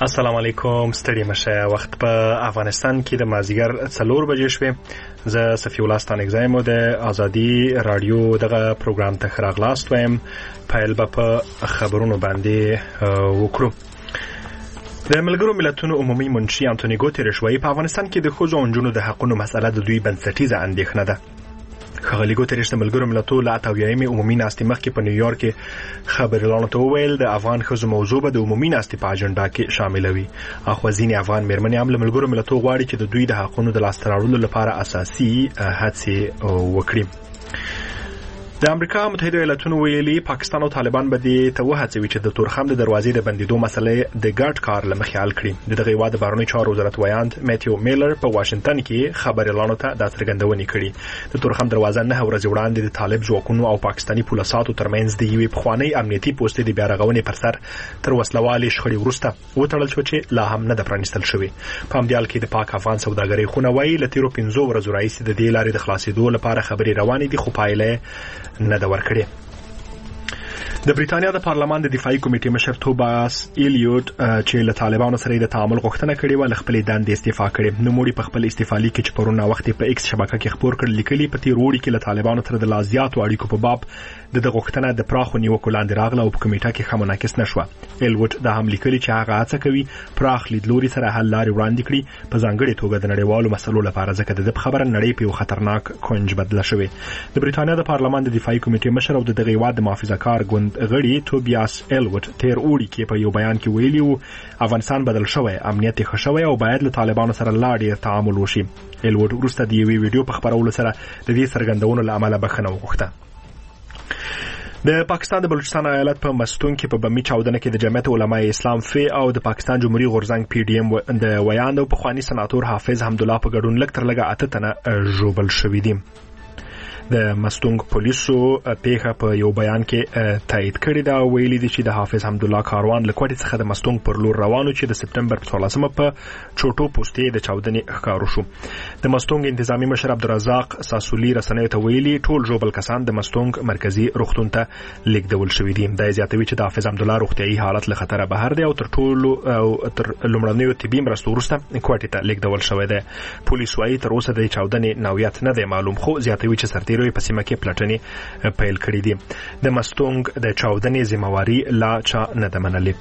السلام علیکم. ستړي مشه. وخت په افغانستان کې د مازیګر 4 بجې شوې. زه صفی الله ستانکزی مو د ازادي رادیو دغه پروګرام ته راغلاست وایم. پیل به په خبرونو باندې وکړو. د ملګرو ملتونو عمومي منشي انټونی ګوتریش وايي په افغانستان کې د ښځو او نجونو د حقونو مسله د دوی بنسټیزه اندېښنه ده. ښاغلي ګوتریش د ملګرو ملتونو له 88مې عمومي ناستې مخکې په نیویارک کې خبريالانو ته وویل د افغان ښځو موضوع به د عمومي ناستې په اجنډا کې شاملوي. اخو ځینې افغان مېرمنې هم له ملګرو ملتونو غواړي چې د دوی د حقونو د لاسته راوړلو لپاره اساسي هڅې وکړي. د امریکا متحده ایالاتونو ویلي پاکستان او طالبان به دې ته وهڅوي چې د تورخم د دروازې د بندیدو مسلې د ګډ کار له مخې حل کړي. دغه هیواد د بهرنیو چارو وزارت ویاند میتیو میلر په واشنگټن کې خبريالانو ته دا څرګندونې کړي. د تورخم دروازه 9 ورځې وړاندې د طالب ځواکونو او پاکستاني پولیسو ترمنځ د یوې پخوانۍ امنیتي پوسټې د بیا رغونې پر سر تر وسلوالې شخړې وروسته وتړل شو چې لا هم نه ده پرانیستل شوې. په همدې حال کې د پاک افغان سوداګرۍ خونه وايي له تیرو 15 ورځو راهیسې د دې لارې د خلاصېدو لپاره خبرې روانې دي خو پایله نه ده ورکړې. د بریتانیا د پارلمان د دفاعي کمیټې مشر توباس ایلیوټ چې له طالبانو سره د تعامل غوښتنه کړې و له خپلې دندې استعفا کړې. نوموړي په خپل استعفا لیک کې چې پرون وخت په ایکس شبکه کې خبر کړ لیکلي په تیر وړي کې له طالبانو سره د لازیاتو اړیکو په باب د غوښتنه د پراخو نیوکو لاندې راغله او په کمیټه کې خموناکس نشوه. ایلیوټ دا هم لیکلي چې هغه هڅه کوي پراخ لیدلوري سره حل لارې وړاندې کړي په ځانګړې توګه د نړیوالو مسلو لپاره ځکه د خبره نړۍ په یو خطرناک کونج بدله شوې. د بریتانیا د پارلمان د دفاعي کمیټې مشر او د دغه هیواد د محافظه‌کار ګوند غړي توبیاس ایلیوټ تیر وړي کې په یو بیان کې ویلي وو افغانستان بدل شوی، امنیت ښه شوی او باید له طالبانو سره لا ډیر تعامل وشي. ایلیوټ وروسته د یوې ویډیو په خبرولو سره د دې څرګندونو له امله بخښنه وغوښته. د پاکستان د بلوچستان ایالت په مستون کې په بمي چاودنه کې د جمعیت علماء اسلام فی او د پاکستان جمهوریت غورځنګ پی ډی ام د ویاند او پخوانی سناتور حافظ حمدالله په ګډون لږ تر لږه 8 تنه ژوبل شوي دي. د مستونګ پولیسو پیښه په یو بیان کې تایید کړی دا ویلي دي چې د حافظ حمدالله کاروان له کوټې څخه د مستونګ پر لور روانو چې د سپتمبر په 14مه په چوټو پوسټې د چاودنې ښکارو شو. د مستونګ انتظامی مشر عبدالرزاق ساسولي رسنیو ته ویلي ټول ژوبل کسان د مستونګ مرکزی روغتون ته لیږدول شوي دي. دا زیاتوي چې د حافظ حمدالله روغتیايي حالت له خطره بهر دی او تر لومړنیو طبي مرستو وروسته کوټې ته لیږدول شوی دی. پولیس وايي تر اوسه د چاودنې نوعیت نه دی معلوم خو زیاتوي چې سرتیروي په سیمه کې پلټنې پیل کړې دي. د مستونګ د چاودنې ذمہواری لا چا نه ده منلې.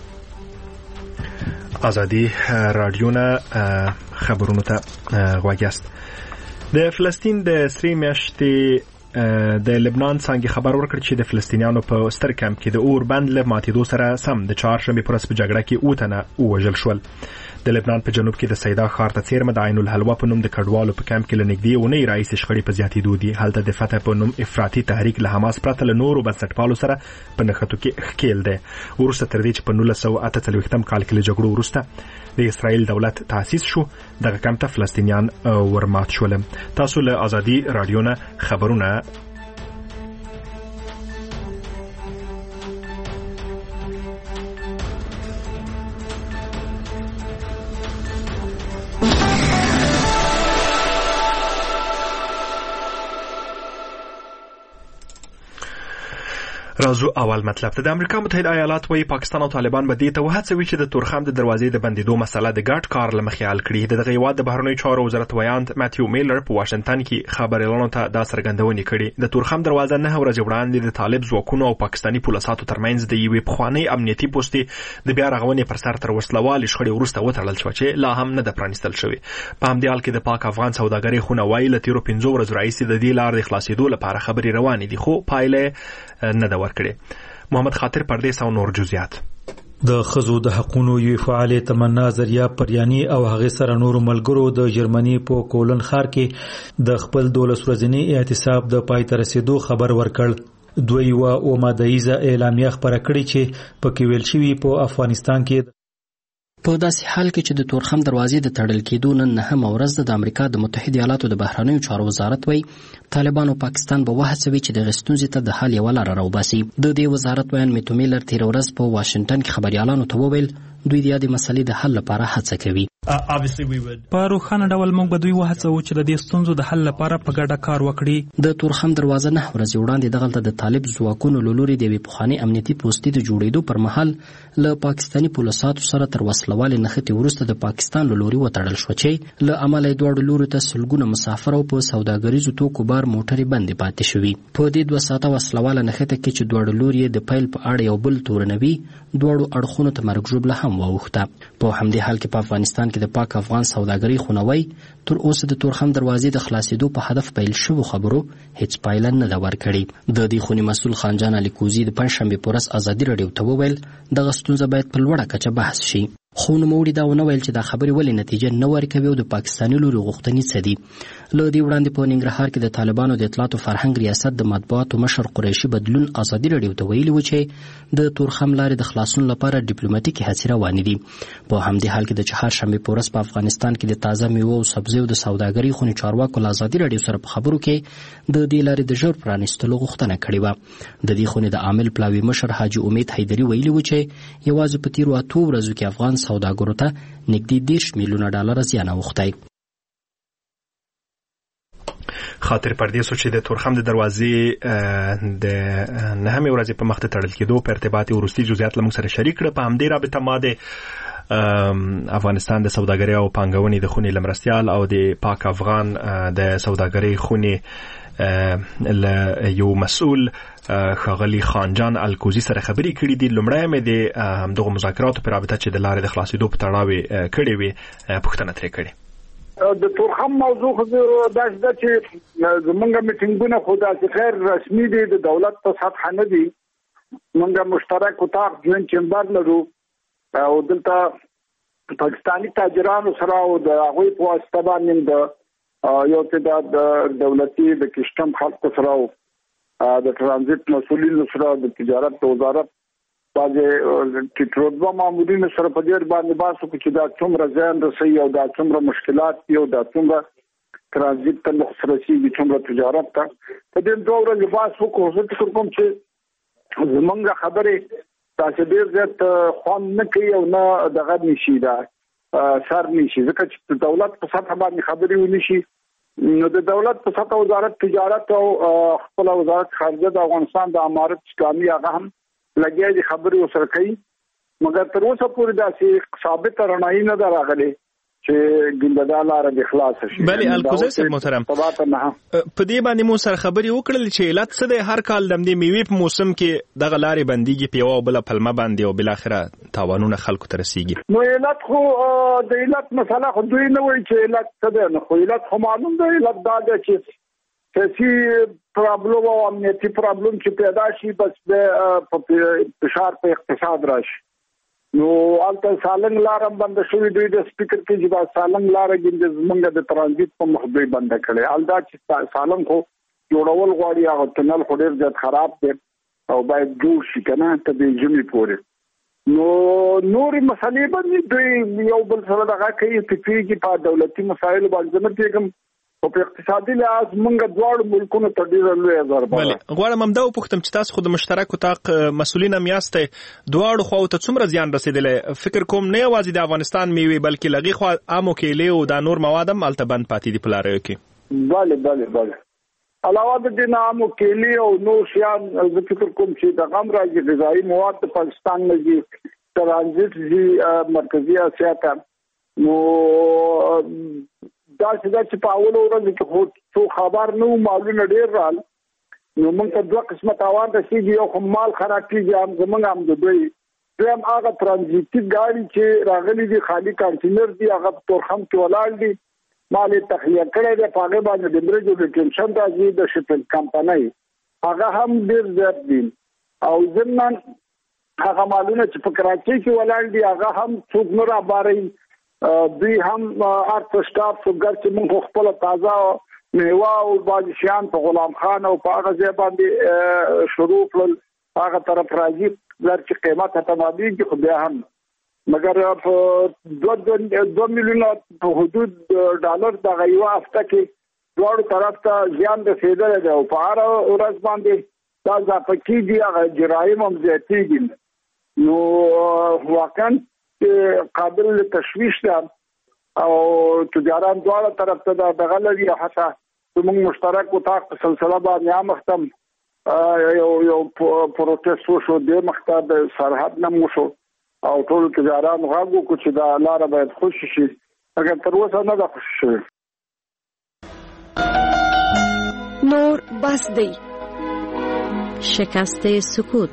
ازادي رادیو نه خبرونو ته غوږ یاست. د فلسطین د سری میاشتې د لبنان څنګه خبر ورکړ چې د فلسطینیانو په ستر کمپ کې د اور بند له ماتېدو سره سم د چهارشنبې پر ورځ په جګړه کې 8 تنه ووژل شول. د لبنان په جنوب کې د سیدا ښار ته څیرمه د عین الحلوا په نوم د کډوالو په کمپ کې لنګدي اونۍ راځي شخړې په زیاتېدو دي. هلته د فتح په نوم افراطي تحریک له حماس پرته له نورو بنسټپالو سره په نښتو کې ښکیل دی. وروسته تر دې چې په 1948 کال کې له جګړو وروسته د اسرائیل دولت تأسیس شو دغه کمپ ته فلسطینیان ورمات شول. تاسو له ازادي رادیو نه خبرونه رازو. اول مطلب ته د امریکا متحده ایالات وايي پاکستان او طالبان به دې ته وهڅوي چې د تورخم د دروازې د بندیدو مسله د ګډ کار له مخې حل کړي. دغه هیواد د بهرنیو چارو وزارت ویاند میتیو میلر په واشنگټن کې خبريالانو ته دا څرګندونې کړي. د تورخم دروازه 9 ورځې وړاندې د طالب ځواکونو او پاکستاني پولیسو ترمنځ د یوې پخوانۍ امنیتي پوسټې د بیا رغونې پر سر تر وسلوالې شخړې وروسته وتړل شو چې لا هم نه ده پرانیستل شوې. په همدې حال کې د پاک افغان سوداګرۍ خونه وايي له تیرو 15 ورځو راهیسې د دې لارې خلاصېدو لپاره خبرې روانې دي خو پایله نه ده ورکړې. محمد خاطر پردیس او نور جزئیات. د خزو د حقونو یو فعال تمنا ذریعہ پریانی او هغه سره نور ملګرو د جرمني په کولن ښار کې د خپل 12 ورځنی اعتصاب د پای ته رسیدو خبر ورکړ. دوی او مادهیزه اعلامیه خبره کړې چې په کې ویل شوی په افغانستان کې په داسې حال کې چې د تورخم دروازې د تړل کېدو نن 9 ورځ د امریکا د متحده ایالاتو د بهرنیو چارو وزارت وایي طالبان او پاکستان به وهڅوي چې د ستونزې ته د حل یوه لاره راوباسي. د دې وزارت ویاند میتو میلر تیر ورځ په واشنگټن کې خبريالانو ته وویل دوی د دې مسلې د حل لپاره هڅه کوي. په روښانه ډول موږ به دوی وهڅوو چې د دې ستونزو د حل لپاره په ګډه کار وکړي. د تورخم دروازه 9 ورځې وړاندې دغلته د طالب ځواکونو له لوري د یوې پخوانۍ امنیتي پوستې د جوړېدو پر مهال له پاکستاني پولیسو سره تر وسلوالې نښتې وروسته د پاکستان له لوري وتړل شو چې له امله یې دواړو لورو ته سلګونه مسافر او په سوداګریزو توکو بار موټرې بندې پاتې شوي. په دې 2 ساعته وسلواله نښته کې چې دواړو لوري د پیل په اړه یو بل تورنوي، دواړو اړخونو ته مرګ ژوبله هم واوښته. په همدې حال کې په افغانستان کې د پاک افغان سوداګرۍ خونوي تر اوسه د تورخم دروازې د خلاصېدو په هدف پیل شوو خبرو هیڅ پایله نه ده ورکړې. د دې خونې مسؤل خانجان علي کوزي د پنځشنبې په ورځ ازادي راډیو ته وویل دغه ستونزه باید په لوړه کچه بحث شي. خو نوموړي دا ونه ویل چې دا خبرې ولې نتیجه نه ورکوي او د پاکستاني لوري غوښتنې څه دي. له دې وړاندې په ننګرهار کې د طالبانو د اطلاعاتو فرهنګ ریاست د مطبوعاتو مشر قریشي بدلون ازادي راډیو ته ویلي و چې د تورخم لارې د خلاصون لپاره ډیپلوماټیکي هڅې روانې دي. په همدې حال کې د چهارشنبې په ورځ په افغانستان کې د تازه میوو او سبزیو د سوداګرۍ خونې چارواکو له ازادي راډیو سره په خبرو کې د دې لارې د ژور پرانیستلو غوښتنه کړې وه. د دې خونې د عامل پلاوي مشر حاجي امید حیدري ویلي و چې یوازې په تیرو 8 ورځو کې افغان سوداګرو ته نږدې 10 میلیونه ډالر زیان اوښتی. خاطر پردې سو چې د تورخم د دروازې د 9 ورځې په مخ ته تړل کېدو په ارتباط وروستي جزئیات لمون سره شریک کړ. په همدې رابطه ما د افغانستان د سوداګرۍ او پانګونې د خونې لمرستیال او د پاک افغان د سوداګرۍ خونې له یو مسؤل ښاغلي خانجان الکوزي سره خبرې کړې دي. لومړی مې د دغه مذاکراتو په رابطه چې د لارې د خلاصېدو په تړاو کړې وې پوښتنه ترې کړې. د تورخم موضوع خو داسې ده چې زمونږ میټینګونه خو داسې غیر رسمي دي، د دولت په سطحه نه دي. مونږ مشترک اتاق جوین چمبر لرو او دلته پاکستاني تاجرانو سره او د هغوی په واسطه باندې د یو تعداد د دولتي د کسټم خلکو سره او د ترانزیت مسؤلینو سره د تجارت وزارت باندې چې رتبه مامورین سره په ډیر باندې باسو چې دا څومره ځان رسي او دا څومره مشکلات یو دا څومره ترانزیت ته مخصوصي دي څومره تجارت ته په دې دوه ورځې باسو کوم چې زمونږ خبره تاسو ډیر زیات خوان نه کوي او نه دغه نشي دا سر نشي ځکه چې دولت په سطح باندې خبرې ونشي. نو د دولت په سطح وزارت تجارت او خپل وزارت خارجه د افغانستان د امارت اسلامي هغه هم لګیا دي خبرې وسره کوي، مګر تر اوسه پورې داسې ثابت رڼایي نه ده راغلې چې ګنده لاره د خلاص شي. بله الکوزي صاحب محترم په دې باندې مو سره خبرې وکړل چې علت څه دی هر کال د میوې په موسم کې دغه لارې بنديږي په یو بل پلمه باندې او بل اخره تاوانونه خلکو ته رسیږي. نو علت خو د علت مسله خو دوی نه وایي چې علت څه دی، نو خو علت خو معلوم دی. علت دا دی چې سیاسي پرابلم او امنیتي پرابلم چې پیدا شي بس د فشار په اقتصاد راشي. نو البته سالنګ لارم بند شوې دوی د سپیکر کې چې دا سالنګ لار کې زمونږ د ترانزیت په مخ دوی بند کړي. الدا چې سالنګ خو جوړول غواړي هغه تنل خو ډیر ځات خراب دی او باید جوړ شي کنه ته د جمعې پورې. نو نور مسلې باندې دوی یو بل سره دغه کوي چې په دولتي مسایل باندې نه پیګم او په اقتصادي لحاظ موږ دواړو ملکونو ته ډیر لوی ضربه ده. غواړم همدا وپوښتم چې تاسو خو د مشترک اتاق مسؤلین هم یاستئ، دواړو خواو ته څومره زیان رسیدلی؟ فکر کوم نه یوازې د افغانستان میوې بلکې لغې خوا عامو کیلې او دا نور مواد هم هلته بند پاتې دي په لاریو کې. بله علاوه د دې نه عامو کیلې او نور شیان زه فکر کوم چې د غم راځي غذایي مواد د پاکستان نه دي ترانزیت دي مرکزي اسیا ته. نو دا چې په اول ورځ کې خو څو خبر نو معلومه ډیر رال نو موږ ته دوه قسمه تاوان رسیږي، یو خو مال خراب کیږي هم زمونږ هم د دوی هم هغه ترانزیتي ګاډي چې راغلي دي خالي کانټینر دي هغه تورخم کې ولاړ دي مال تخلیه کړی دی په هغه باندې د برجو د ټینشن راځي د شپل کمپنۍ هغه هم ډیر زیات دي او ځنن هغه مالونه چې په کراچۍ کې ولاړ دي هغه هم څوک نه راباري. دوی هم ارت سٹاف څنګه چې موږ خپل تازه میوه او بادشاہان په غلام خان او په هغه ځای باندې شروع کړل هغه طرف راځي چې قیمت ته مابین کې خو بیا هم مګر په 2 میلیونه په حدود ډالر د غیوا هفته کې دوړ طرف ته ځان رسیدل دی او په هر ورځ باندې دا ځکه دي هغه جرایم هم زیاتېږي. نو واقعا قابل تشویش ده او تجاران دواړه طرف ته دغه لري حتی موږ مشترک اتاق په سلسله باندې مختم یو پروتست وشو د مخته د سرحد نه وشو او ټول تجاران غواړو چې دا لار باید خوشی شي اگر تر اوسه نه ده خوشی شوی. نور بس دی شکست سکوت.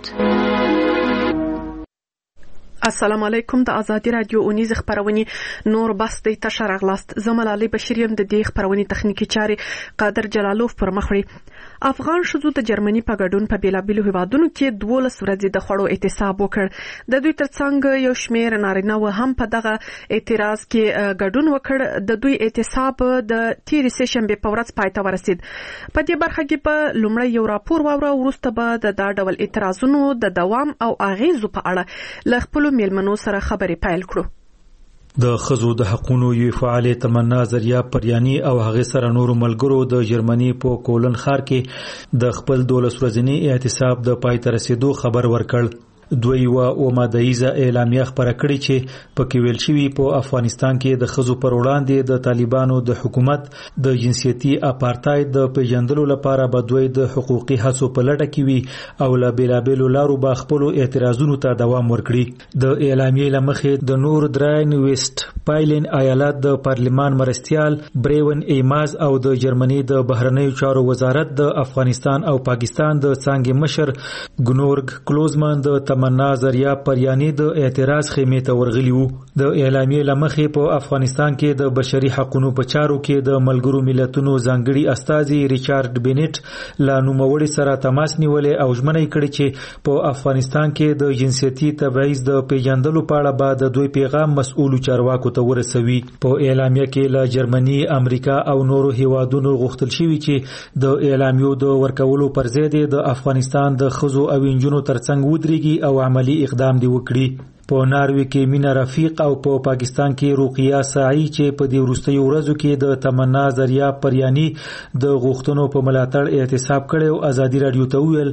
السلام علیکم. د ازادي رادیو اونیز خبرونه نور بس د تشر اغلاست زملالي بشریم د دې خبرونه تخنیکی چاري قادر جلالوف پر مخړي. افغان شذو د جرمني په ګډون په بیلابیلو هیوادونو کې 12 ورځې د خړو احتساب وکړ. د دوی ترڅنګ یو شمېر نارینه و هم په دغه اعتراض کې ګډون وکړ. د دوی احتساب د تیر سشنبه په ورځ پای ته ورسید. په دې برخه کې په لومړی یو راپور واوره وروسته به د ډول اعتراضونو د دوام او اغیزو په اړه ل خپل میلمنو سره خبرې پیل کړو. د خزو د حقونو یو فعال تمنا ذریعہ پریانی او هغه سره نور ملګرو د جرمني په کولن ښار کې د خپل 12 ورځنی احتساب د پای ته رسیدو خبر ورکړ. دوی او مادهیزه اعلامیه خبره کړې چې په کې ویل شوی په افغانستان کې د خزو پر وړاندې د طالبانو د حکومت د جنسيتي اپارټاید د پیژندلو لپاره به دوی د حقوقي هڅو په لټه کې وي او لا بیلابیلو لارو به خپل اعتراضونو ته دوام ورکړي. د اعلامیه لمخې د نور دراین ویسټ پایلن ایالت د پارلمان مرستيال بریون ایماز او د جرمني د بهرنیو چارو وزارت د افغانستان او پاکستان د څنګه مشر ګنورګ کلوزمن د تمنا ذریعہ پریانی د اعتراض خیمه ته ورغلی وو. د اعلامیه لمخې په افغانستان کې د بشري حقوقو په چارو کې د ملګرو ملتونو ځانګړي استاذي ریچارډ بینټ لا نوموړي سره تماس نیولې او ژمنه کړې چې په افغانستان کې د جنسيتي تبعیض د پیژندلو په اړه به د دوی پیغام مسؤلو چارواکو ته ورسوي. په اعلامیه کې له جرمني، امریکا او نورو هیوادونو غوښتل شوی چې د اعلامیو د ورکولو پر ځای د افغانستان د خزو او انجونو ترڅنګ ودرېږي او عملی اقدام دی وکړي. په ناروی کې مینا رفیق او په پاکستان کې روقیه ساعی چې په دې وروستیو ورځو کې د تمنا ذریعہ پریانی د غوښتنو په ملاتړ احتساب کړي او ازادي رادیو ته ویل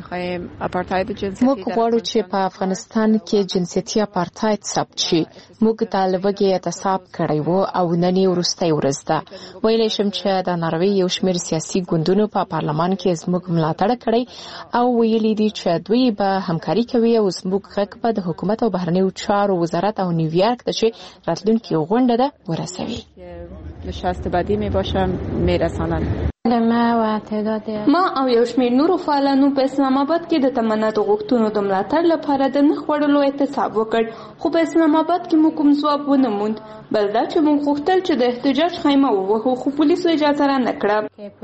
موږ غواړو چې په افغانستان کې جنسيتي اپارټاید ثبت شي. موږ طالبګي احتساب کړی وو او نن یې وروستۍ ورځ ده. ویلې شم چې د ناروی یو شمېر سیاسي ګوندونو په پارلمان کې زموږ ملاتړ کړی او ویلي دي چې دوی به همکاري کوي او زموږ غږ په د حکومت او بهرنیو چارو وزارت او نیویارک ته چې راتلونکي غونډه ده ورسوي. نشست بعدی می باشم میرسانند. ما او یو شمېر نورو فعالانو په اسلام آباد کې د تمنا د غوښتنو د ملاتړ لپاره د نخ وړلو احتساب وکړ، خو په اسلام آباد کې موږ کوم ځواب ونه موند. بل دا چې موږ غوښتل چې د احتجاج خیمه ووهو، خو پولیسو اجازه را نه کړه.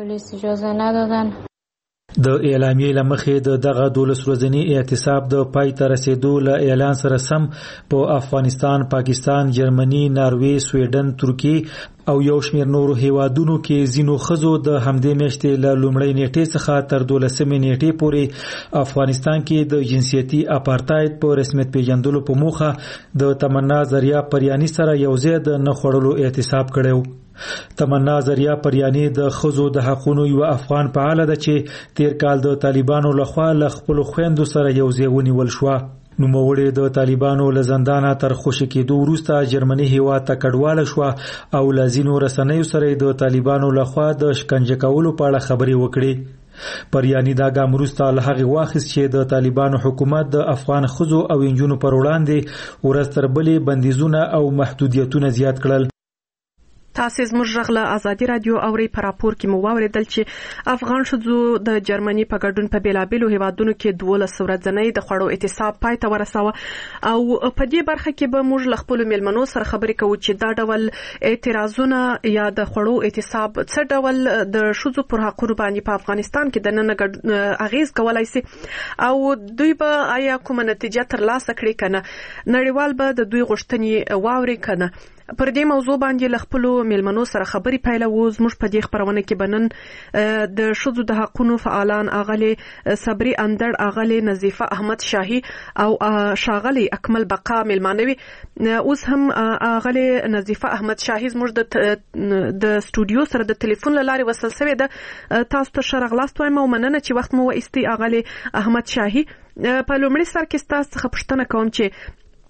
د اعلامیه لمخې د دغه 12 ورځنی احتساب د پای ته رسیدو له اعلان سره سم په افغانستان، پاکستان، جرمني، ناروی، سویډن، ترکیه او یو شمېر نورو هیوادونو کې زینو خزو د همدې میاشتې له لومړۍ نیټې څخه تر 12مې نیټې پورې افغانستان کې د جنسيتي اپارټاید په رسمیت پیژندلو په موخه د تمنا ذریعہ پریانی سره یوځای د نخړلو احتساب کړو. تمنا ذریعہ پریانی د خزو د حقوقو یو افغان فعال ده چې تیر کال د طالبانو لخوا ل خپل خويندو سره یوځای ونیول شو. نوموړی د طالبانو له زندانه تر خوشی کېدو وروسته جرمني هیواد ته کډواله شو او لازینو رسنیو سره د طالبانو لخوا د شکنجه کولو په اړه خبري وکړي. پریانی دا ګام وروسته له هغه واخیست چې د طالبانو حکومت د افغان خزو او انجونو پر وړاندې ورځ تر بلې بندیزونه او محدودیتونه زیات کړل. تاسو زموږ غږ له ازادي رادیو اوري په راپور کې مو واوریدل چې افغان شذو د جرمني په ګډون په بیلابیلو هیوادونو کې 12 ورځنۍ د خړو احتساب پای ته ورساوه او په دې برخه کې به موږ له خپل میلمنو سره خبرې کوو چې دا ډول اعتراضونه یا د خړو احتساب څه ډول د شذو پر حقوقو باندې په افغانستان کې د نن اغیز کولای شي او دوی به آیا کومه نتیجه ترلاسه کړي کنه، نړیوال به د دوی غوښتنې واوري کنه. پر دې موضوع باندې له خپل میلمنو سره خبرې پیلوو. زموږ په دې خبرونه کې بنن د شذو د حقوقو فعالان اغلی صبري اندړ، اغلی نظیفه احمد شاهي او شاغلی اکمل بقا میلمانوي. اوس هم اغلی نظیفه احمد شاهي زموږ د سټوډیو سره د ټلیفون لارې وصل شوی ده. تاسو ته شرغلاست وایم او مننه چې وخت مو وایستی اغلی احمد شاهي. په لومړي سر کې تاسو څخه پوښتنه کوم چې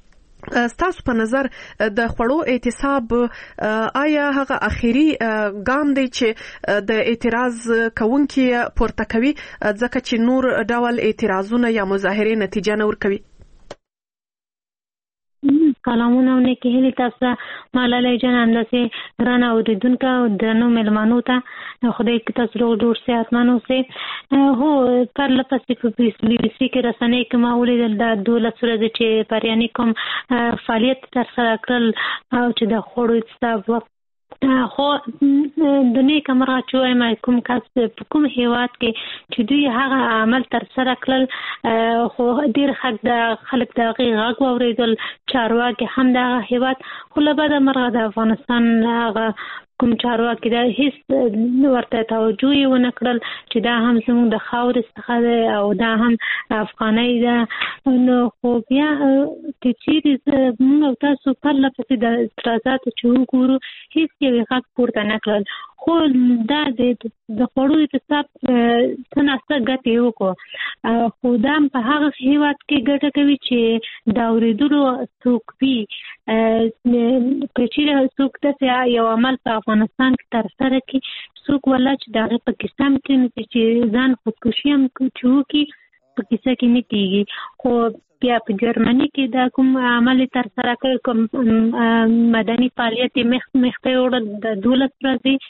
ستاسو په نظر د خوړو اعتصاب آیا هغه اخیری ګام دی چې د اعتراض کوونکي پورته کوي ځکه چې نور ډول اعتراضونه یا مظاهره نتیجه نه ورکوي؟ سلامونه او نیکی هیلې تاسو ملالۍ جان انداسې ګرانه اوریدونکو او درنو مېلمانو ته خدای کې تاسو ډېر صحتمند اوسئ. هو پرله پسې په بي بي سي کې رسنۍ کې ما ولیدل د 12 ورځې چې پریاني کوم فعالیت ترسره کړل او چې د خوړو اعتصاب خو د نیک مرغه چې وایم کوم کس په کوم هیواد کې چې دوی هغه عمل ترسره کړل خو ډېر خلک د هغې غږ واورېدل چارواکي هم د هغه هیواد خو له بده مرغه د افغانستان هغه کوم چارواکي دا هیڅ ورته توجه یې ونه کړل چې دا هم زموږ د خاورې څخه دی او دا هم افغانۍ ده. نو خو بیا چې چیرې موږ او تاسو پرله پسې د اعتراضاتو چې وګورو هیڅ یې غږ پورته نه کړل. خو دا د خوړو اعتصاب څه ناسته ګټې یې وکړو خو دا په هغه هیواد کې ګټه کوي چې د اورېدلو څوک وي که چیرې څوک داسې یو عمل په افغانستان کې ترسره کړي څوک والله چې د هغې په کیسه هم کې چې ځان خودکشي هم چې وکړي په کیسه کې نه کېږي. خو بیا په جرمني کې دا کوم عمل ترسره کړی کوم مدني فعالیت یې مخته وړل د 12 ورځې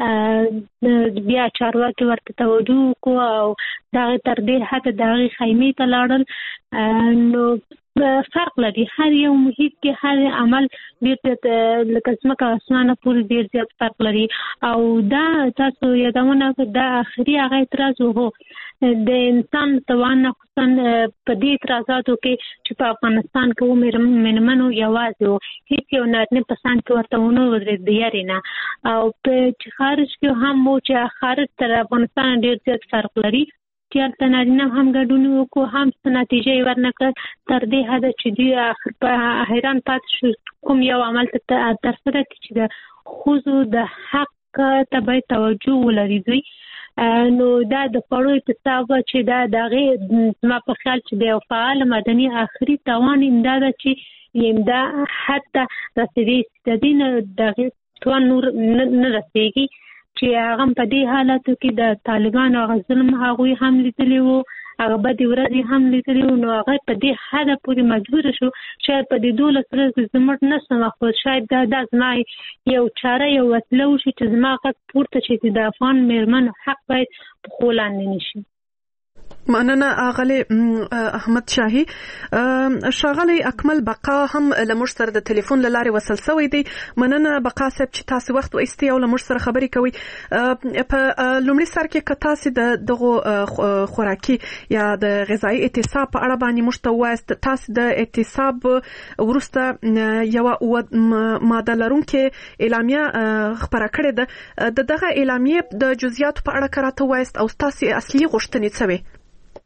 بیا چارواکي ورته توجه وکړو او د هغې تر ډېر حده د هغې خیمې ته لاړل. نو فرق لري هر یو محیط کې هر عمل ډېر لکه ځمکه اسمانه پورې ډېر زیات فرق لري او دا تاسو یادونه دا اخري هغه اعتراض و د انسان توان خصوصا په دې اعتراضاتو کې چې په افغانستان کې مېرمنو یوازې و هیڅ یو نارینه په سان کې ورته ونه ودرېد د یارې نه او چې خارج کې هم و چې خارج تر افغانستان ډېر زیات فرق لري چې هلته نارینه هم ګډون وکړو هم څه نتیجه یې ورنکړه تر دې حده چې دوی اخر په حیران پاتې شو کوم یو عمل ترسره کړي چې د ښځو د حق ته باید توجه ولري دوی. نو دا د خوړو اعتصاب چې دا د هغې زما په خیال چې د یو فعال مدني آخري توان امدا ده چې امدا حتی رسېدی د دې نه د هغې توان نور نه رسېږي چې هغه په دې حالاتو کې د طالبانو هغه ظلم هغوی هم لیدلی وو هغه بدې ورځې هم لیدلی وو نو هغه په دې حده پورې مجبوره شو شاید په دې 12 ورځې زموږ نه سمه خو شاید دا زما یو چاره یو وسیله وشي چې زما غږ پورته شي چې د افغان مېرمنو حق باید په پښو لاندې نه شي. مننه اغلی احمد شاهي. ښاغلی اکمل بقا هم له موږ سره د ټلیفون له لارې وصل شوی دی. مننه بقا صاحب چې تاسو وخت وایستئ او له موږ سره خبرې کوئ. په لومړي سر کې که تاسو د دغو خوراکي یا د غذایي اعتصاب په اړه باندې موږ ته ووایاست تاسو د اعتصاب وروسته یوه ماده لرونکې اعلامیه خپره کړې ده د دغه اعلامیې د جزئیاتو په اړه که راته ووایاست او ستاسو اصلي غوښتنې څه وې؟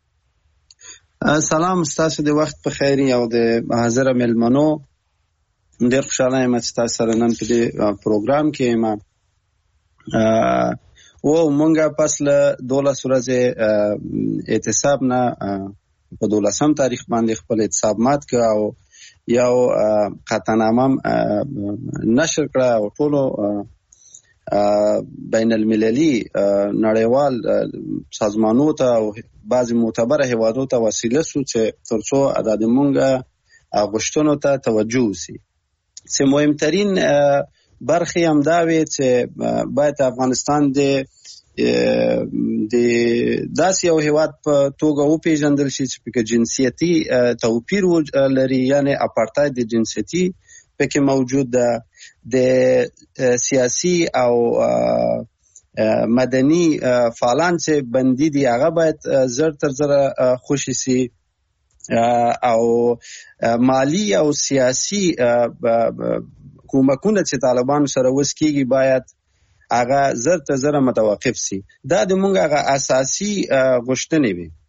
سلام ستاسو د وخت په خیر او د حاضر مېلمنو ډېر خوشاله یم چې تاسو سره نن په دې پروګرام کې یم او مونږه پس له 12 ورځې اعتصاب نه په 12 تاریخ باندې خپل اعتصاب مات کړ او یو قطعنامه نشر کړه او ټولو بین المللي نړیوال سازمانونو ته او بعضی معتبره هیوادو ته وسیله شو چې ترڅو د مونږه غوښتنو ته توجه وشي. چې مهمترین برخې هم دا وي چې باید افغانستان د داسې یو هیواد په توګه وپېژندل شي چې پکې جنسیتي توپیر لري یعنی اپارتاید جنسیتي پکې موجود ده. د سیاسي او مدني فعالان چې بندي دي هغه باید زر تر زره خوشي سي او مالی او سیاسي کومکونه چې طالبانو سره وس کیږي باید هغه زر تر زره متوقف سي. دا د مونږ هغه اساسي غوښتنې وي.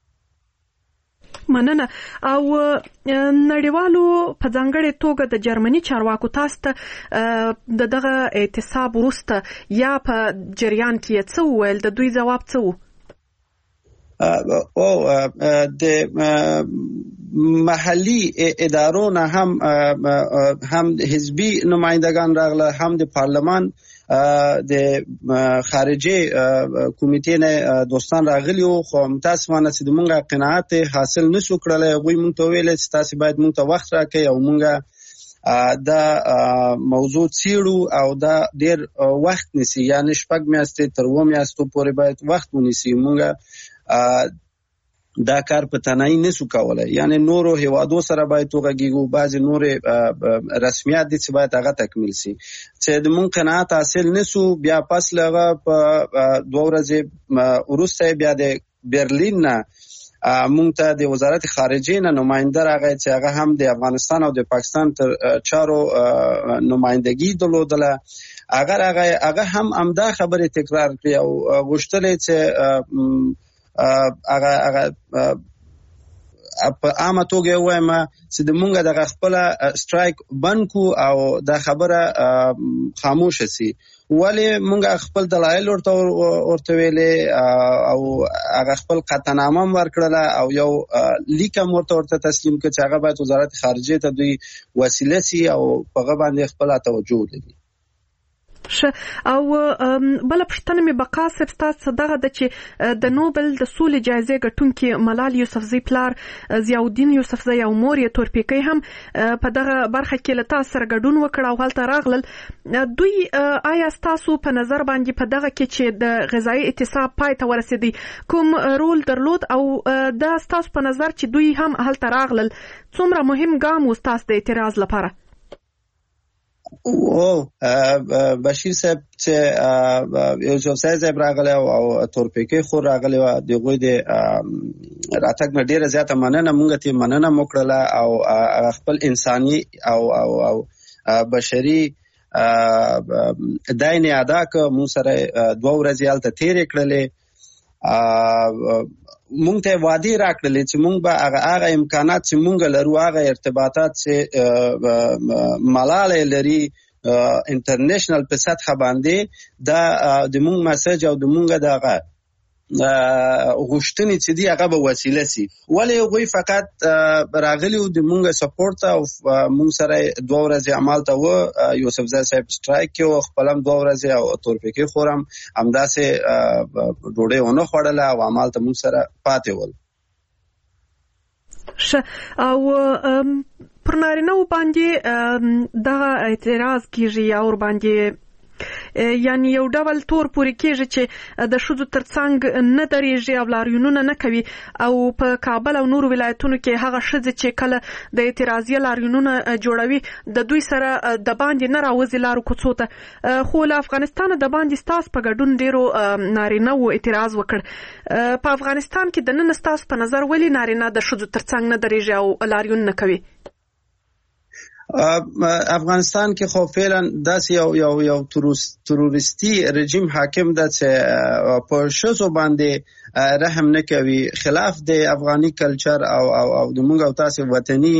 مننه. او نړیوالو په ځانګړې توګه د جرمني چارواکو تاسو ته د دغه اعتصاب وروسته یا په جریان کې څه وویل د دوی ځواب څه و؟ او د محلي ادارو نه هم حزبي نمائندگان راغله، هم د پارلمان د خارجي کمیټې نه دوستان راغلي وو، خو متاسفانه چې موږ قناعت حاصل نشو کړلی. هغوی موږ ته ویل چې تاسو باید موږ ته وخت راکړئ او موږ دا موضوع څیړو او دا ډیر وخت نیسي، یعنی 6 میاشتې تر 2 میاشتو پورې باید وخت ونیسي. موږ دا کار په تنهایی نشو کولای، یعنی نورو هیوادو سره باید وغږیږو، بعضې نورې رسمیات دي چې باید هغه تکمیل شي. چې د مونږ قناعت حاصل نشو، بیا پس له هغه په 2 ورځې وروسته بیا د برلین نه مونږ ته د وزارت خارجه نه نماینده راغی چې هغه هم د افغانستان او د پاکستان تر چارو نمایندګي درلودله. هغه هم همدا خبره تکرار کړې او غوښتل چې هغه په عامه توګه وایم چې د مونږه د خپل سټرایک بند کو او دا خبره خاموش شي. ولی مونږه خپل دلایل ورته ویلې او هغه خپل قطعنامه ورکړله او یو لیک هم ورته تسلیم کړ چې هغه باید وزارت خارجه ته دوی وسیله سي او په هغه باندې خپل توجه ولري. او بل پښتنه می بقا صاحب تاسو دغه د چې د نوبل د سولې جایزې ګټونکي ملال یوسفزۍ پلار ضیاءالدین یوسفزۍ او مور یې تورپیکۍ هم په دغه برخه کې له تاسو سره ګډون وکړ او هلته راغلل. دوی آیا تاسو په نظر باندې په دغه کې چې د غذایی اعتصاب پای ته ورسېدی کوم رول درلود او دا تاسو په نظر چې دوی هم هلته راغلل څومره مهم ګام و تاسو د اعتراض لپاره؟ بشیر صاحب چې یوسف صاحب راغلی او تورپیکۍ خور راغلی و، دغوی د راتګ نه ډیره زیاته مننه مونږ ته مننه وکړله او خپل انساني او بشري داینې ادا کړ. مونږ سره 2 ورځې هلته تېرې کړلې. مونږ ته وعده راکړلې چې مونږ به هغه امکانات چې مونږ لرو، هغه ارتباطات چې ملاله لري انټرنیشنل په سطح باندې، دا د مونږ مسج او د مونږ دغه غوښتنې چې دی هغه به وسیله سي. ولی هغوی فقط راغلي و د مونږ سپورټ او مونږ سره 2 ورځې عمل ته و. یوسفزۍ صاحب سټرایک کې و، خپل هم 2 ورځې او تورپیکۍ خور هم همداسې ډوډۍ ونه خوړله او عمل ته مونږ سره پاتې ول. او پر نارینه‌و باندې دغه اعتراض کیږي او ور باندې یعنی یو ډول تور پورې کېږي چې د ښځو ترڅنګ نه درېږي او لاریونونه نه کوي او په کابل او نورو ولایتونو کې هغه ښځې چې کله د اعتراضیه لاریونونه جوړوي د دوی سره د باندې نه راوځي لارو کوڅو ته. خو له افغانستانه د باندې ستاسو په ګډون ډېرو نارینه‌و اعتراض وکړ. په افغانستان کې د نن ستاسو په نظر ولې نارینه د ښځو ترڅنګ نه درېږي او لاریون نه کوي؟ افغانستان کې خو فعلا داسې یو تروریستي رژیم حاکم ده چې په ښځو باندې رحم نه کوي، خلاف د افغاني کلچر او د موږ او تاسو وطني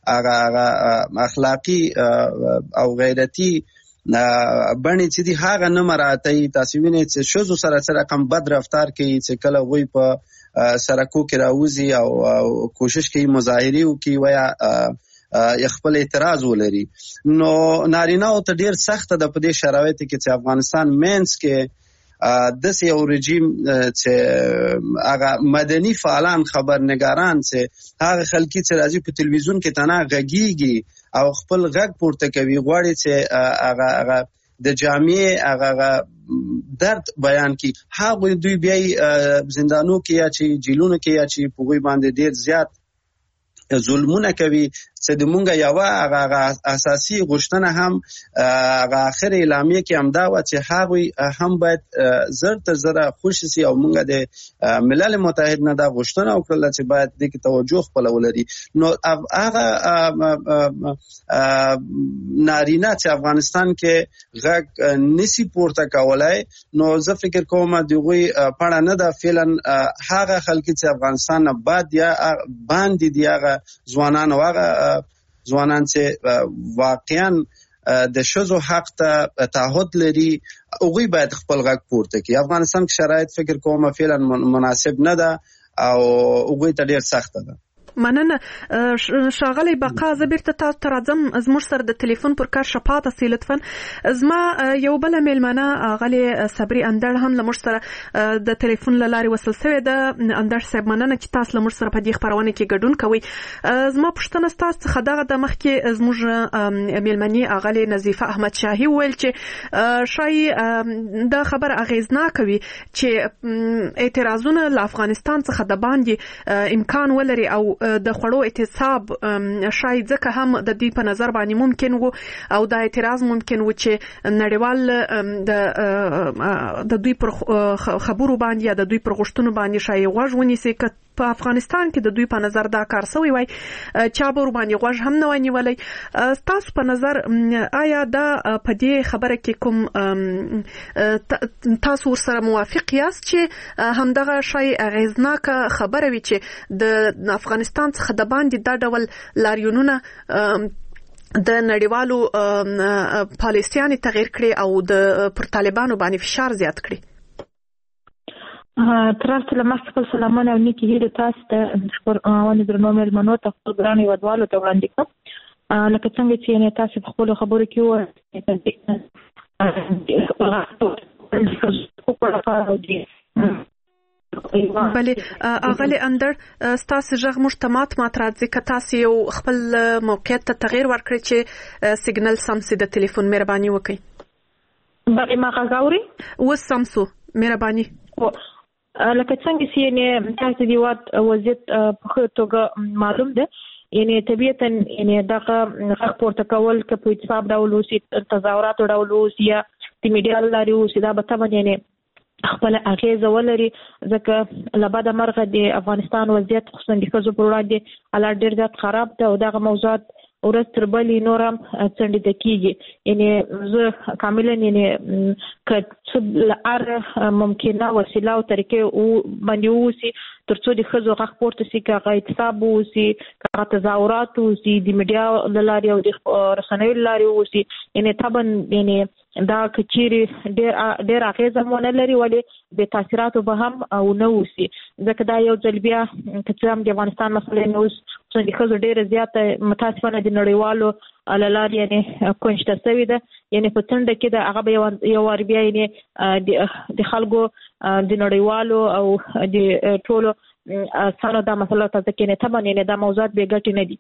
اخلاقی او غیرتی بڼې چې دي هغه نه مراعاتوي. تاسو وینئ چې ښځو سره څه رقم بد رفتار کوي چې کله هغوی په سړکو کې راوځي او کوشش کوي مظاهرې وکړي ویا خپل اعتراض ولري. نو نارینه او ته ډیر سخت ده په دې شرایطو کې چې افغانستان مینس کې داسې یو رژیم چې هغه مدني فعالان خبرنګاران چې هغه خلک چې راځي په تلویزیون کې تنها غږیږي او خپل غږ پورته کوي، غواړي چې هغه د جامعې هغه درد بیان کی، هغه دوی بیا زندانو کې یا چې جیلونو کې یا چې په غوي باندې ډیر زیات ظلمونه کوي. چې د مونږه یو هغه اساسي غوښتنه هم هغه اخر اعلامیه کې هم دا و چې هغه هم باید زر تر زره خوشی سي او مونږه د ملل متحد نه دا غوښتنه وکړه چې باید د کې توجه خپل ولري. نو هغه نارینه چې افغانستان کې غږ نسی پورته کولای، نو زه فکر کوم دغه پړه نه ده فعلا هغه خلک چې افغانستان نه بعد یا باندې دی هغه ځوانان او هغه ځوانان چې واقعا د ښځو حق ته تعهد لري، هغوی باید خپل غږ پورته کړي. افغانستان کې شرایط فکر کوم فعلا مناسب نه ده او وګوي ته ډیر سخت ده. مننه شاغلی بقا زه بیرته تاسو ته راځم. زموږ سره د ټلیفون پر کار شپاته سي لطفا. زما یو بل میلمنه غلی صبري اندړ هم لمر سره د ټلیفون لاري وصل شوی ده. اندړ صاحب مننه چې تاسو لمر سره په دې خبرونه کې ګډون کوي. زما پښتنه تاسو څخه دغه د مخ کې زموږ میلمنی غلی نظیفه احمد شاهي ویل چې شای دا خبر اغیزناک وي چې اعتراضونه له افغانستان څخه د باندې امکان ولري او د خړو اعتصاب شاید ځکه هم د دې په نظر باندې ممکن وو او د اعتراض ممکن وو چې نړیوال د دوی پر خبرو باندې یا د دوی پر غوښتنو باندې شاید غوږ ونیسي. که په افغانستان کې د دوی په نظر دا کار سوی وای چا به باندې غوږ هم نه ونیولای. تاسو په نظر آیا دا په دې خبره کې کوم تاسو سره موافق یاست چې همدغه شای اغیزناک خبره وي چې د افغانستان څخه د باندې دا ډول لاریونونه د نړیوالو پالیسیانو تغیر کړي او د پر طالبانو باندې فشار زیات کړي؟ ترڅو له مخکې خپل سلامونه او نیکې هیلې تاسو ته خپرونې درنو مېلمنو ته خپل ګرانو هیوادوالو ته وړاندې کړم. لکه څنګه چې تاسو په خپلو خبرو کې بلې اغلی اندړ ستاسو ژغ موږ ته مات راځي. که تاسو یو خپل موقعیت ته تغیر ورکړئ چې سیګنل سم سي د ټلیفون مهرباني وکړئ. بلې ما غږ اورئ؟ اوس سم سو مهرباني. لکه څنګه چې یعنې تاسو د هېواد وضعیت په ښه توګه معلوم ده. یعنې طبیعتا یعنې دغه غږ پورته کول که په اعتصاب ډول اوسي تظاهراتو ډول اوسي یا د میډیا له لارې اوسي دا به طبعا یعنې خپله اغېزه ولري ځکه له بده مرغه د افغانستان وضعیت خصوصا د ښځو پر وړاندې حالات ډېر زیات خراب ده او دغه موضوعات ورځ تر بلې نور هم څنډېده کېږي. یعنې زه کاملا یعنې که څه له هر ممکنه وسیله او طریقې باندې واوسي تر څو د ښځو غږ پورته سي، که هغه اعتصاب واوسي، که هغه تظاهرات واوسي، د میډیا له لارې او د رسنیو له لارې واوسي، یعنې طبعا یعنې دا که چیرې ډېر اغېزه هم ونه لري ولې بې تاثیراتو به هم ونه اوسي. ځکه دا یو ځل بیا که څه هم د افغانستان مسله نه اوس د ښځو ډېره زیاته متاسفانه د نړیوالو له لارې یعنې کنجته شوې ده. یعنې په څنډه کې ده هغه به یو وار بیا یعنې د خلکو د نړیوالو او د ټولو سره دا مسله ته ځکه طبعا یعنې دا موضوعات بې ګټې نه دي.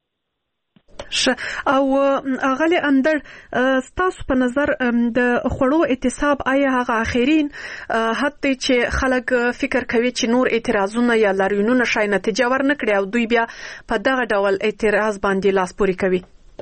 او اغلی اندړ ستاسو په نظر د خوړو اعتصاب آیا هغه اخرین حد دی چې خلک فکر کوي چې نور اعتراضونه یا لاریونونه شای نتیجه ورنکړي او دوی بیا په دغه ډول اعتراض باندې لاس پورې کوي؟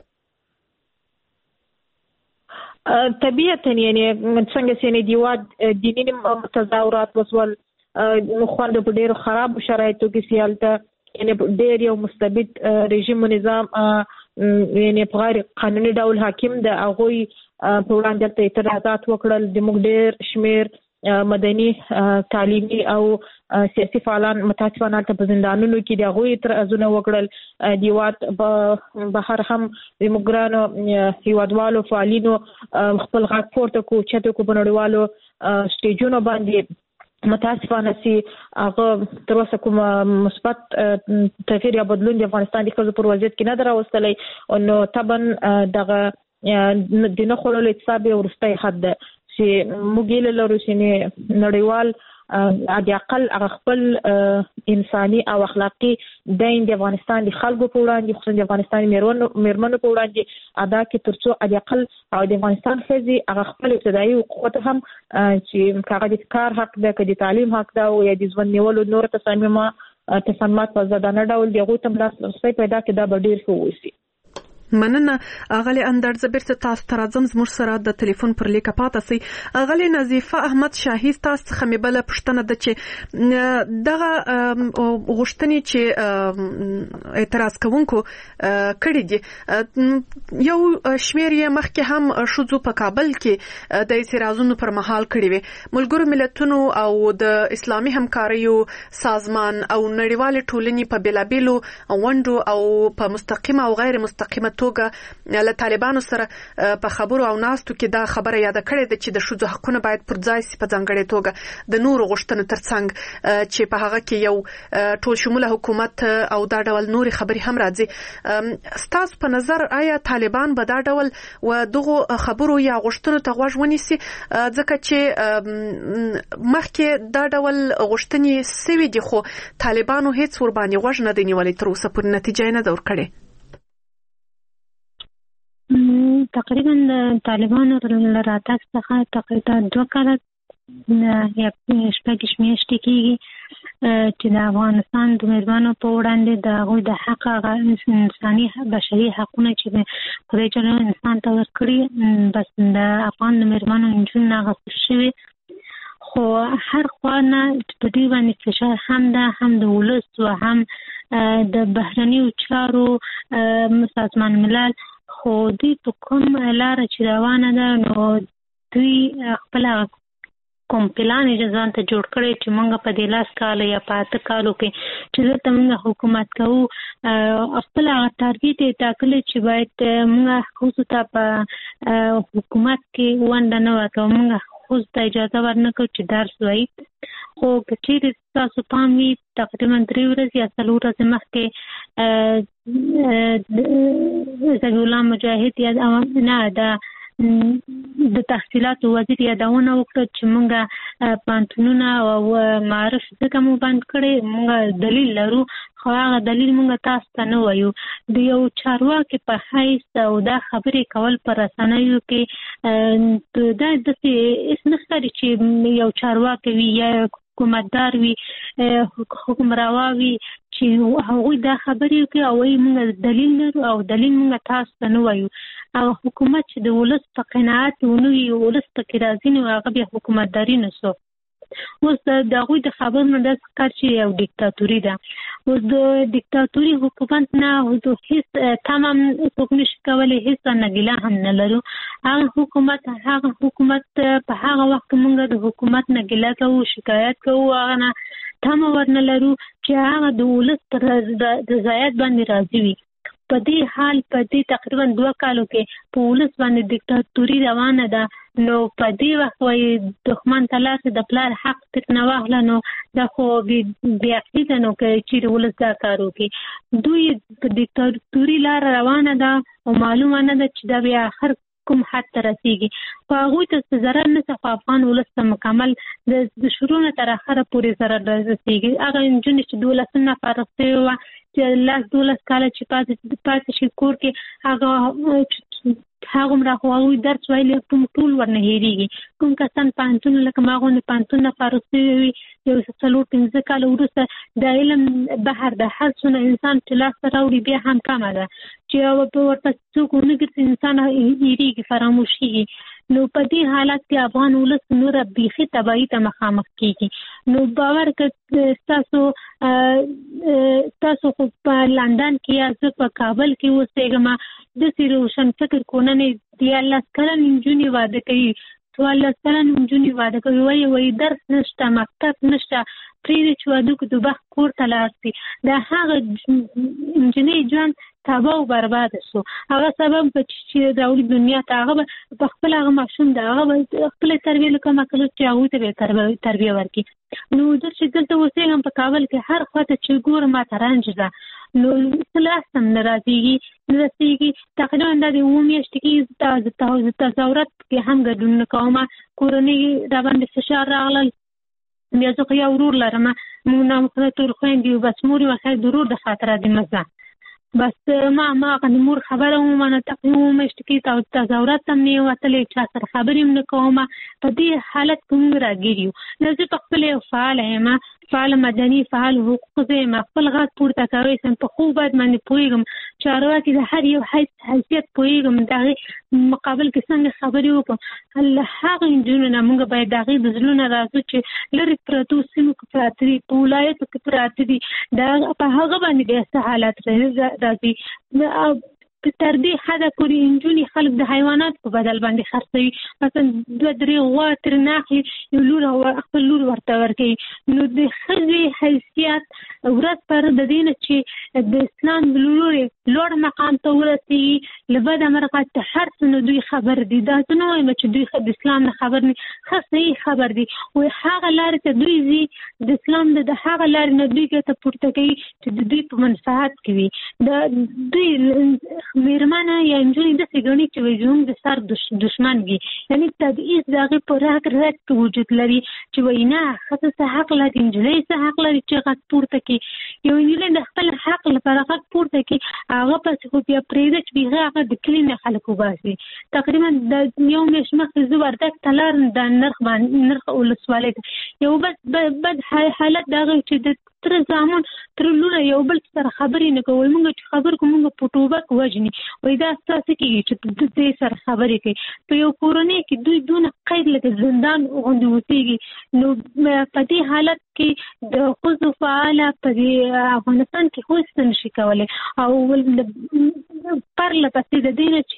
طبیعتا یعنې څنګه چې یعنې د هېواد دیني تظاهرات وسول خوند په ډېرو خرابو شرایطو کې سي هلته یعنې ډېر یو مستبد رژیم و نظام یعنې په غیر قانوني ډول حاکم ده. هغوی په وړاندې هلته اعتراضات وکړل. د موږ ډېر شمېر مدني تعلیمي او سیاسي فعالان متاسفانه هلته په زندانونو کې د هغوی اعتراضونه وکړل. د هېواد بهر هم د موږ ګرانو هېوادوالو فعالینو خپل غږ پورته کړو، چته کړو په نړیوالو سټیجونو باندې. متاسفانه سي هغه تر اوسه کوم مثبت تغییر یا بدلون د افغانستان د ښځو پر وضعیت کې نه ده راوستلی. نو طبعا دغه د نه خوړلو اعتصاب یې وروستی حد ده چې موږ هیله لرو چې نړیوال د اقل هغه خپل انساني او اخلاقي دین د افغانستان د خلکو په وړاندې خصوصا د افغانستان میرمنو په وړاندې ادا کړي تر څو د اقل او د افغانستان ښځې هغه خپل ابتدایي حقوق هم چې هغه د کار حق ده، که د تعلیم حق ده او یا د ژوند نیولو نور تصمیمات په ازادانه ډول د هغوی ته لاسرسی پیدا کړي دا به ډېر ښه واوسي. مننه اغلی اندړ. زه بیرته تاسو ته راځم. زموږ سره د ټلیفون پر لیکه پاته سي اغلی نظیفه احمد شاهي. تاسو څخه مې بله پوښتنه ده چې دغه غوښتنې چې اعتراض کوونکو کړي دي یو شمېر یې مخکې هم ښځو په کابل کې د اعتراضونو پر مهال کړي وي. ملګرو ملتونو او د اسلامي همکاریو سازمان او نړیوالې ټولنې په بېلابېلو غونډو او په مستقیمه او غیر مستقیمه توګه له طالبانو سره په خبرو او ناستو کې دا خبره یاد کړې ده چې د ښځو حقونه باید پر ځای سي، په ځانګړې توګه د نورو غوښتنو ترڅنګ چې په هغه کې یو ټول شموله حکومت او دا ډول نورې خبرې هم راځي. ستاسو په نظر آیا طالبان به دا ډول و دغه خبرو یا غوښتنو ته غوږ ونیسي، ځکه چې مخکې دا ډول غوښتنې سوي دي خو طالبانو هیڅ ورباندې غوږ نه دی نیولی، تر اوسه پورې نتیجه یې نه ده ورکړې؟ تقریبا د طالبانو له راتګ څخه تقریبا 2 کاله یا 6 میاشتې کېږي چې د افغانستان د مېرمنو په وړاندې د هغوی د حق انساني بشري حقونه چې خدای جل انسان ته ورکړي بس د افغان د مېرمنو نجونو نه اخیستل شوي، خو هر خوا نه په دوی باندې فشار هم ده، هم د ولس و هم د بهرنیو چارو سازمان ملل، خو دوی په کوم لاره چې روانه ده نو دوی خپل کوم پلان ځان ته جوړ کړی چې موږ په 10 کال یا په 8 کالو کې چې دلته موږ حکومت کوو، خپل ټارګټ یې ټاکلی چې باید موږ ښځو ته په حکومت کې ونډه نه ورکوو، موږ ښځو ته اجازه ورنکړو چې درس وایي. خو که چیرې ستاسو پام وي تقریبا 3 ورځې یا 4 ورځې مخکې ذبیح الله مجاهد یا نه د تحصیلاتو وزیر یادونه وکړه چې موږ پانتونونه او معارف ځکه مو بند کړی، موږ دلیل لرو خو هغه دلیل موږ تاسو ته نه وایو. د یو چارواکي په حیث او دا خبرې کول په رسنیو کې دا داسې هېڅ نه ښکاري چې یو چارواکی وي یا حکومتدار وي حکمروا وي چې هغوی دا خبرې کوي او وایي موږ دلیل لرو او دلیل موږ تاسو ته نه وایو. هغه حکومت چې د ولس په قناعت ونه وي، ولس پکې راضي نه وي، هغه بیا حکومتداري نه سو. اوس د هغوی د خبرو نه داسې ښکار چې یو دیکتاتوري ده. اوس د دیکتاتوري حکومت نه هیڅ تمام څوک نشي کولی، هیڅ نګیله هم نه لرو. هغه حکومت په هغه وخت موږ د حکومت نګیله کوو، شکایت کوو، هغه نه تمه ورنه لرو چې هغه د ولس پر رضایت باندې راضي وي. په دې حال په دې تقریبا 2 کالو کې په ولس باندې دیکتاتوري روانه ده، نو په دې وخت وایي دښمن ته لاس د پلار حق تک نه واخله، نو دا خو بې عقیده نو که چیرې ولس دا کار وکړي. دوی په دیکتاتوري لاره روانه ده او معلومه نه ده چې دا بیا آخر کوم حد ته رسیږي. خو هغوی ته ضرر نه څه، خو افغان ولس ته مکمل د شروع نه تر اخره پورې ضرر رسیږي. هغه نجونې چې 12 نه فارغ شوې وه چې 12 کاله چې پاتې شي کور کې، هغومره خو هغوی درس ویلی ټول ورنه هېرېږي. کوم کسان پوهنتون لکه ما غوندې پوهنتون نه فارغ شوي وي، یو 4-5 کاله وروسته د علم بحر د هر څونه انسان چې لاسته راوړي بیا هم کمه ده، چې ورته څوک ونه ګرځي انسان هېرېږي، فراموشېږي. نو په دې حالت کې افغان ولس نوره بیخي تباهي ته مخامخ کېږي. نو باور که تاسو خو په لندن کې یا زه په کابل کې اوسېږم، داسې روشن فکر کوننې 14 کلن نجونې واده کوي، 14 کلن نجونې واده کوي، وایي درس نشته، مکتب نشته، پرېږدي چې واده وکړي د بخت کور ته لاړ شي. د هغه نجونې ژوند تباه او برباده شو. هغه سبب چې راوړي دنیا ته، هغه به په خپل هغه ماشوم ده، هغه به خپل تربیه له کومه کلو چې هغوی ته به تربیه ورکړي. نو زه چې دلته اوسېږم په کابل کې هر خوا ته چې ګورم ماته رنج ده، نو څه لاس هم نه رسېږي. تقریبا دا د 7 میاشتې کې زه تظاهرات کې هم ګډون نه کوم، کورنۍ راباندې فشار راغلل. بیا زه خو یو ورور لرم، موږ نامخته ټول خویندې یو، بس مور یې وښایي د ورور د خاطره د مزه بس ما هغه د مور خبره ومنه. تقریبا 7 میاشتې کې تظاهرات هم نه وتلې، چا سره خبرې هم نه کوم. په دې حالت کې موږ راګیر یو. نو زه په خپله یو فعاله یم، فعال مدني، فعال حقوقي یم، خپل غږ پورته کوی سم، په خوب باید باندې پوهېږم، چارواکي د هر یو حیثیت پوهېږم، د هغې مقابل کې څنګه خبرې وکړم. له هغه نجونو نه موږ باید د هغې د زړونه راځو چې لرې پرتو سیمو کې پراته دي، په ولایتو کې پراته دي، په هغه باندې بیا څه حالات راځي. تر دې حده پورې انجونې خلک د حیوانات په بدل باندې خرڅوي. مثلا 2-3 غوا تر نه اخلي یو لور او خپل لور ورته ورکوي. نو د ښځې حیثیت ورځ پر د دې نه چې د اسلام لوري لوړ مقام ته ورسېږي له بده مرغه ته هر څه نه دوی خبر دي. دا څه نه وایم چې دوی د اسلام نه خبر نه ښه صحیح خبر دي. وایي هغه لارې ته دوی ځي د اسلام د هغه لارې نه دوی ګټه پورته کوي چې د دوی په منفعت کې وي. د دوی مېرمنه یا نجونې داسې ګڼي چې وایي زموږ د سر دشمن وي. یعنې تبعیض د هغې په رګ کې وجود لري چې وایي نه ښځه څه حق لري، نجلۍ څه حق لري چې غږ پورته کړي. یو نجلۍ د خپل حق لپاره غږ پورته کړي هغه پسې خو بیا پرېږده چې بېغه هغه د کلي نه خلک وباسي. تقریبا د یو میاشت مخکې زه وردګ ته لاړم د نرخ ولسوالۍ ته. یو بد حالت د هغه چې د تر زامن تر لونه یو بل سره خبرې نه کوي. موږ چې خبر کوو موږ په ټوبک وژني. وایي دا ستاسو کېږي چې د دې سره خبرې کوي. په یو کورنۍ کې دوی دونه قید لکه زندان غوندې اوسېږي. نو په دې حالت کې د ښځو فعاله په افغانستان کې هیڅ څه نشي کولی او پرله پسې د دې نه چې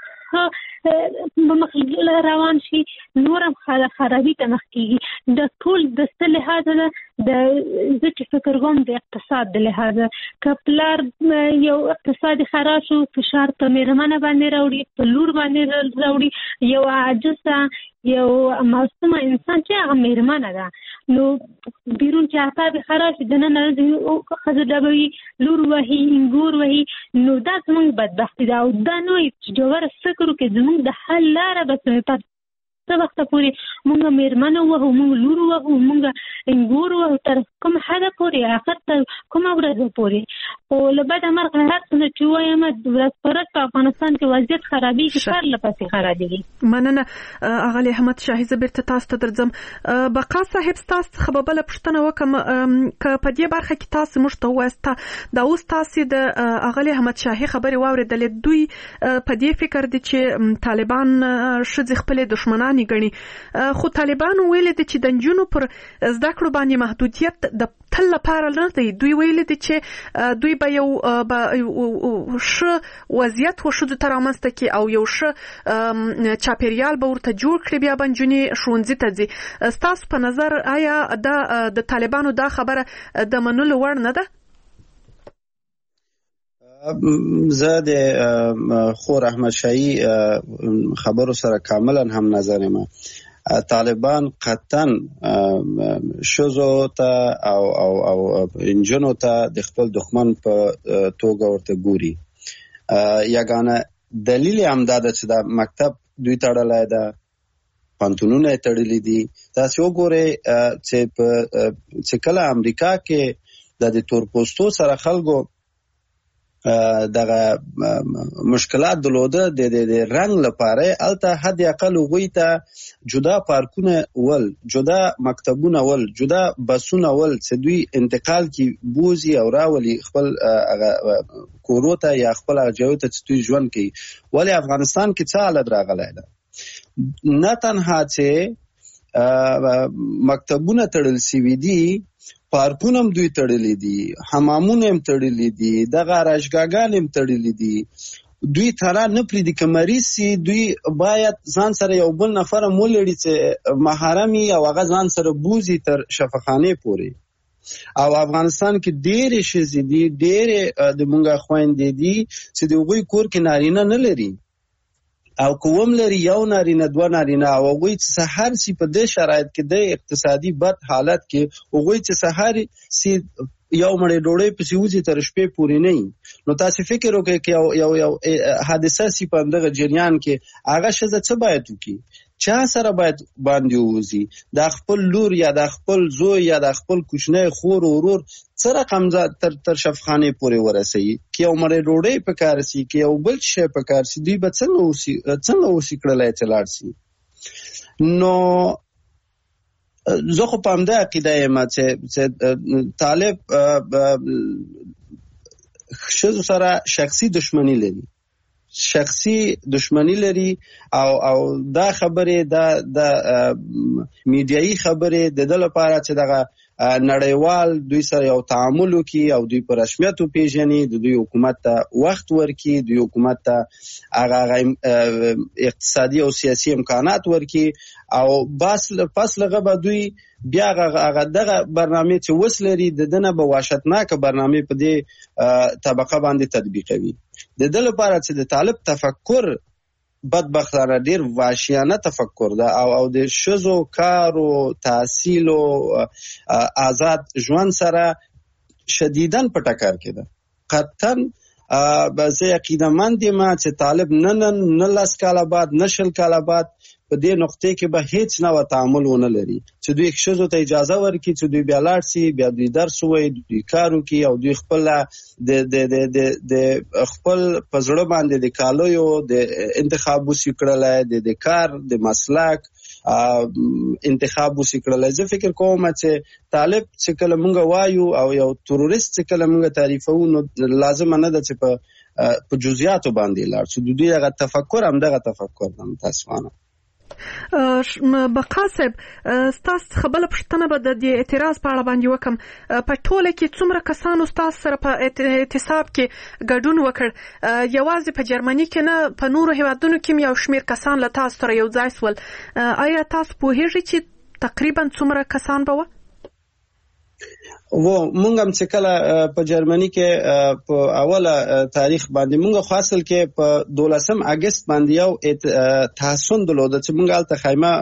مخ روان شي نور هم خرابي ته مخ کېږي. د ټول د څه لحاظه ده زه چې فکر کوم د اقتصاد د لحاظه که پلار یو اقتصادي خراب شو فشار په مېرمنه باندې راوړي په لور باندې راوړي. یو عاجزه یو معصومه انسان چې هغه مېرمنه ده نو بیرون چې اعصاب خراب شي دننه ښځه ډبوي لور وهي انګور وهي. نو دا زموږ بدبختي ده او دا نه وایي چې جوړه فکر وکړي زموږ د حل لاره به څه وخت پورې موږ مېرمنه وهو موږ لور وهو موږ انګور وهو تر کوم حده پورې آخر ته کومه ورځ پورې. خو له بده مرغه هر څه چې وایم ورځ پر ورځ په افغانستان کې وضعیت خرابېږي پرله پسې خرابېږي. مننه اغلی احمد شاهي. زه بیرته تاسو ته درځم. بقا صاحب ستاسو څخه به بله پوښتنه وکړم که په دې برخه کې تاسو موږ ته ووایاست دا اوس تاسو د اغلی احمد شاهي خبرې واورېدلې دوی په دې فکر دي چې طالبان ښځې خپلې دښمنانې ګڼي. خو طالبانو ویلي دي چې د نجونو پر زده کړو باندې محدودیت د تل لپاره نه دی. دوی ویلي دي چې دوی به یو ښه وضعیت ښځو ته رامنځته کړي او یو ښه چاپیریال به ورته جوړ کړي بیا به نجونې ښوونځي ته ځي. ستاسو په نظر آیا د طالبانو دا خبره د منلو وړ نه ده؟ زه د خور احمد شاهي خبرو سره کاملا هم نظر یم. طالبان قطعا ښځو ته او نجونو ته د خپل دښمن په توګه ورته ګوري. یګانه دلیل هم دا ده چې دا مکتب دوی تړلی ده پانتونونه یې تړلي دي. تاسې وګورئ چې کله امریکا کې د تورپوستو سره خلکو دغه مشکلات درلوده د رنګ لپاره الته حد اقل هغوی ته جدا پارکونه ول جدا مکتبونه ول جدا بسونه ول چې دوی انتقال کی بوزي او راولي خپل کورو ته یا خپل ځایو ته چې دوی ژوند کوي. ولی افغانستان کې څه حالت راغلی ده؟ نه تنها چې مکتبونه تړل شوي دي پارکونه هم دوی تړلي دي حمامونه هم تړلي دي دغه راشګاګان هم تړلي دي. دوی ترا نه پریدي که مریض سي دوی باید ځان سره یو بل نفر مولړي چې محرمي او هغه ځان سره بوزي تر شفاخانه پورې. او افغانستان کې ډېرې ښځې دي ډېرې د مونږه خويندې دي چې د هغوی کور کې نارینه نه لري او کوم لري یو نارینه دوه نارینه او هغوی چې سهار سي په دې شرایط کې د اقتصادي بد حالت کې هغوی چې سهار سي یو مړې ډوړې پسې وځي تر شپې پورې نه. نو تاسو فکر وکړئ چې یو حادثه سي په دغه جریان کې هغه ښځه څه باید وکړي؟ چا سره باید باندې ووځي؟ د خپل لور یا د خپل زوی یا د خپل کوچنی خور او ورور څه رقم تر شفخانه پورې ورسوي؟ کې یو مړې ډوړې په کار سي کې یو بل شی په کار سي دوی به څنګه وسی کړلای چې لاړ سي؟ نو زه خو په همدې عقیده یم چې طالب ښځو سره شخصي دښمني لري شخصي دشمنی لري او دا خبره د میډیایي خبره د دل لپاره چې دغه نړیوال دوی سره یو تعامل وکي او دوی پر رسمیت پیژني د دوی حکومت ته وخت ورکي دوی حکومت ته هغه اقتصادي او سیاسي امکانات ورکي او پس لغه به دوی بیا هغه دغه برنامه چې وسلري د دنه به واشتناک برنامه په دې طبقه باندې تطبیقوي د دل لپاره چې د طالب تفکر بدبختانه ډیر واشیانه تفکر ده او د شذو کارو تحصیل او آزاد ژوند سره شدیداً په ټکر کې ده. قطعاً به زه عقیده‌مند یم چې طالب نه لس کاله بعد نه شل کاله بعد په دې نقطې کې به هیڅ نوع تعامل ونه لري چې دوی ښځو ته اجازه ورکړي چې دوی بیا لاړ شي بیا دوی درس ووایي دوی کار وکړي او دوی خپل د خپل په زړه باندې د کالیو د انتخاب وسي کړلی د کار د مسلک انتخاب وسي کړلی. زه فکر کوم چې طالب چې کله موږ وایو او یو تروریست چې کله موږ تعریفو نو لازم نه ده چې په جزئیاتو باندې لاړ شو. دوی هغه تفکر هم دغه تفکر ده متاسفانه. بقا صاحب ستاسو خبره پښتنه به د اعتراض په اړه باندې وکم په ټوله کې څومره کسانو ستاسو سره په اعتصاب کې ګډون وکړ یوازې په جرمني کې نه په نورو هیوادونو کې یو شمیر کسان له تاسو سره یو ځای سول آیا تاسو پوهیږئ چې تقریبا څومره کسان به مونږ هم چې کله په جرمني کې په اوله تاریخ باندې مونږ خو اصل کې په 12 اگست باندې یو تحسن درلود چې مونږ الته خیمه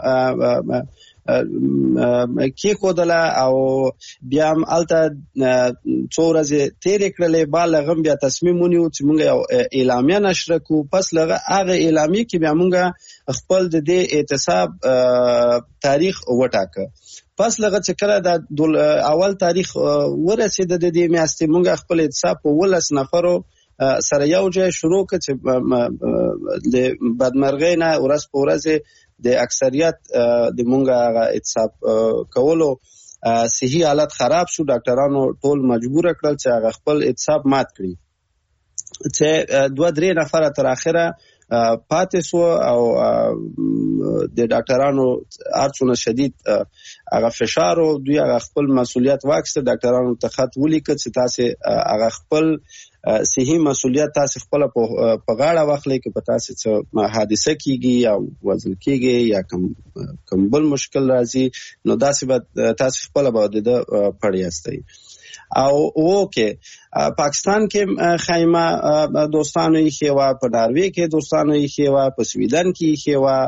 کې کودله او بیا هم الته څو ورځې تیرې کړلې بالغم بیا تصمیم ونیو چې مونږ یو اعلامیه نشر کړو. پس هغه اعلامیه کې بیا مونږ خپل د دې اعتصاب تاریخ وټاکه. پس لغه چې کله د اول تاریخ ورسید د دې میاشتې مونږ خپل اعتصاب په 12 نفرو سره یو ځای شروع کړ چې د بدمرغۍ نه ورځ په ورځ د اکثریت د مونږ اعتصاب کولو صحي حالت خراب شو. ډاکټرانو ټول مجبور کړل چې هغه خپل اعتصاب مات کړي چې 2-3 نفر تر اخره پاتې سو او د ډاکټرانو ارڅونه شدید هغه فشار او دوی هغه خپل مسولیت واخیسته. ډاکټرانو ته خط ولیکل چې تاسو هغه خپل صحي مسولیت تاسو خپل په غاړه واخلئ کې په تاسو څه حادثه کیږي یا وزن کیږي یا کوم بل مشکل راځي نو تاسو خپل به د پړیاستئ. او اوکه پاکستان کې خیمه دوستانو یې خوا په ناروی کې دوستانو یې خوا په سویډن کې یې خوا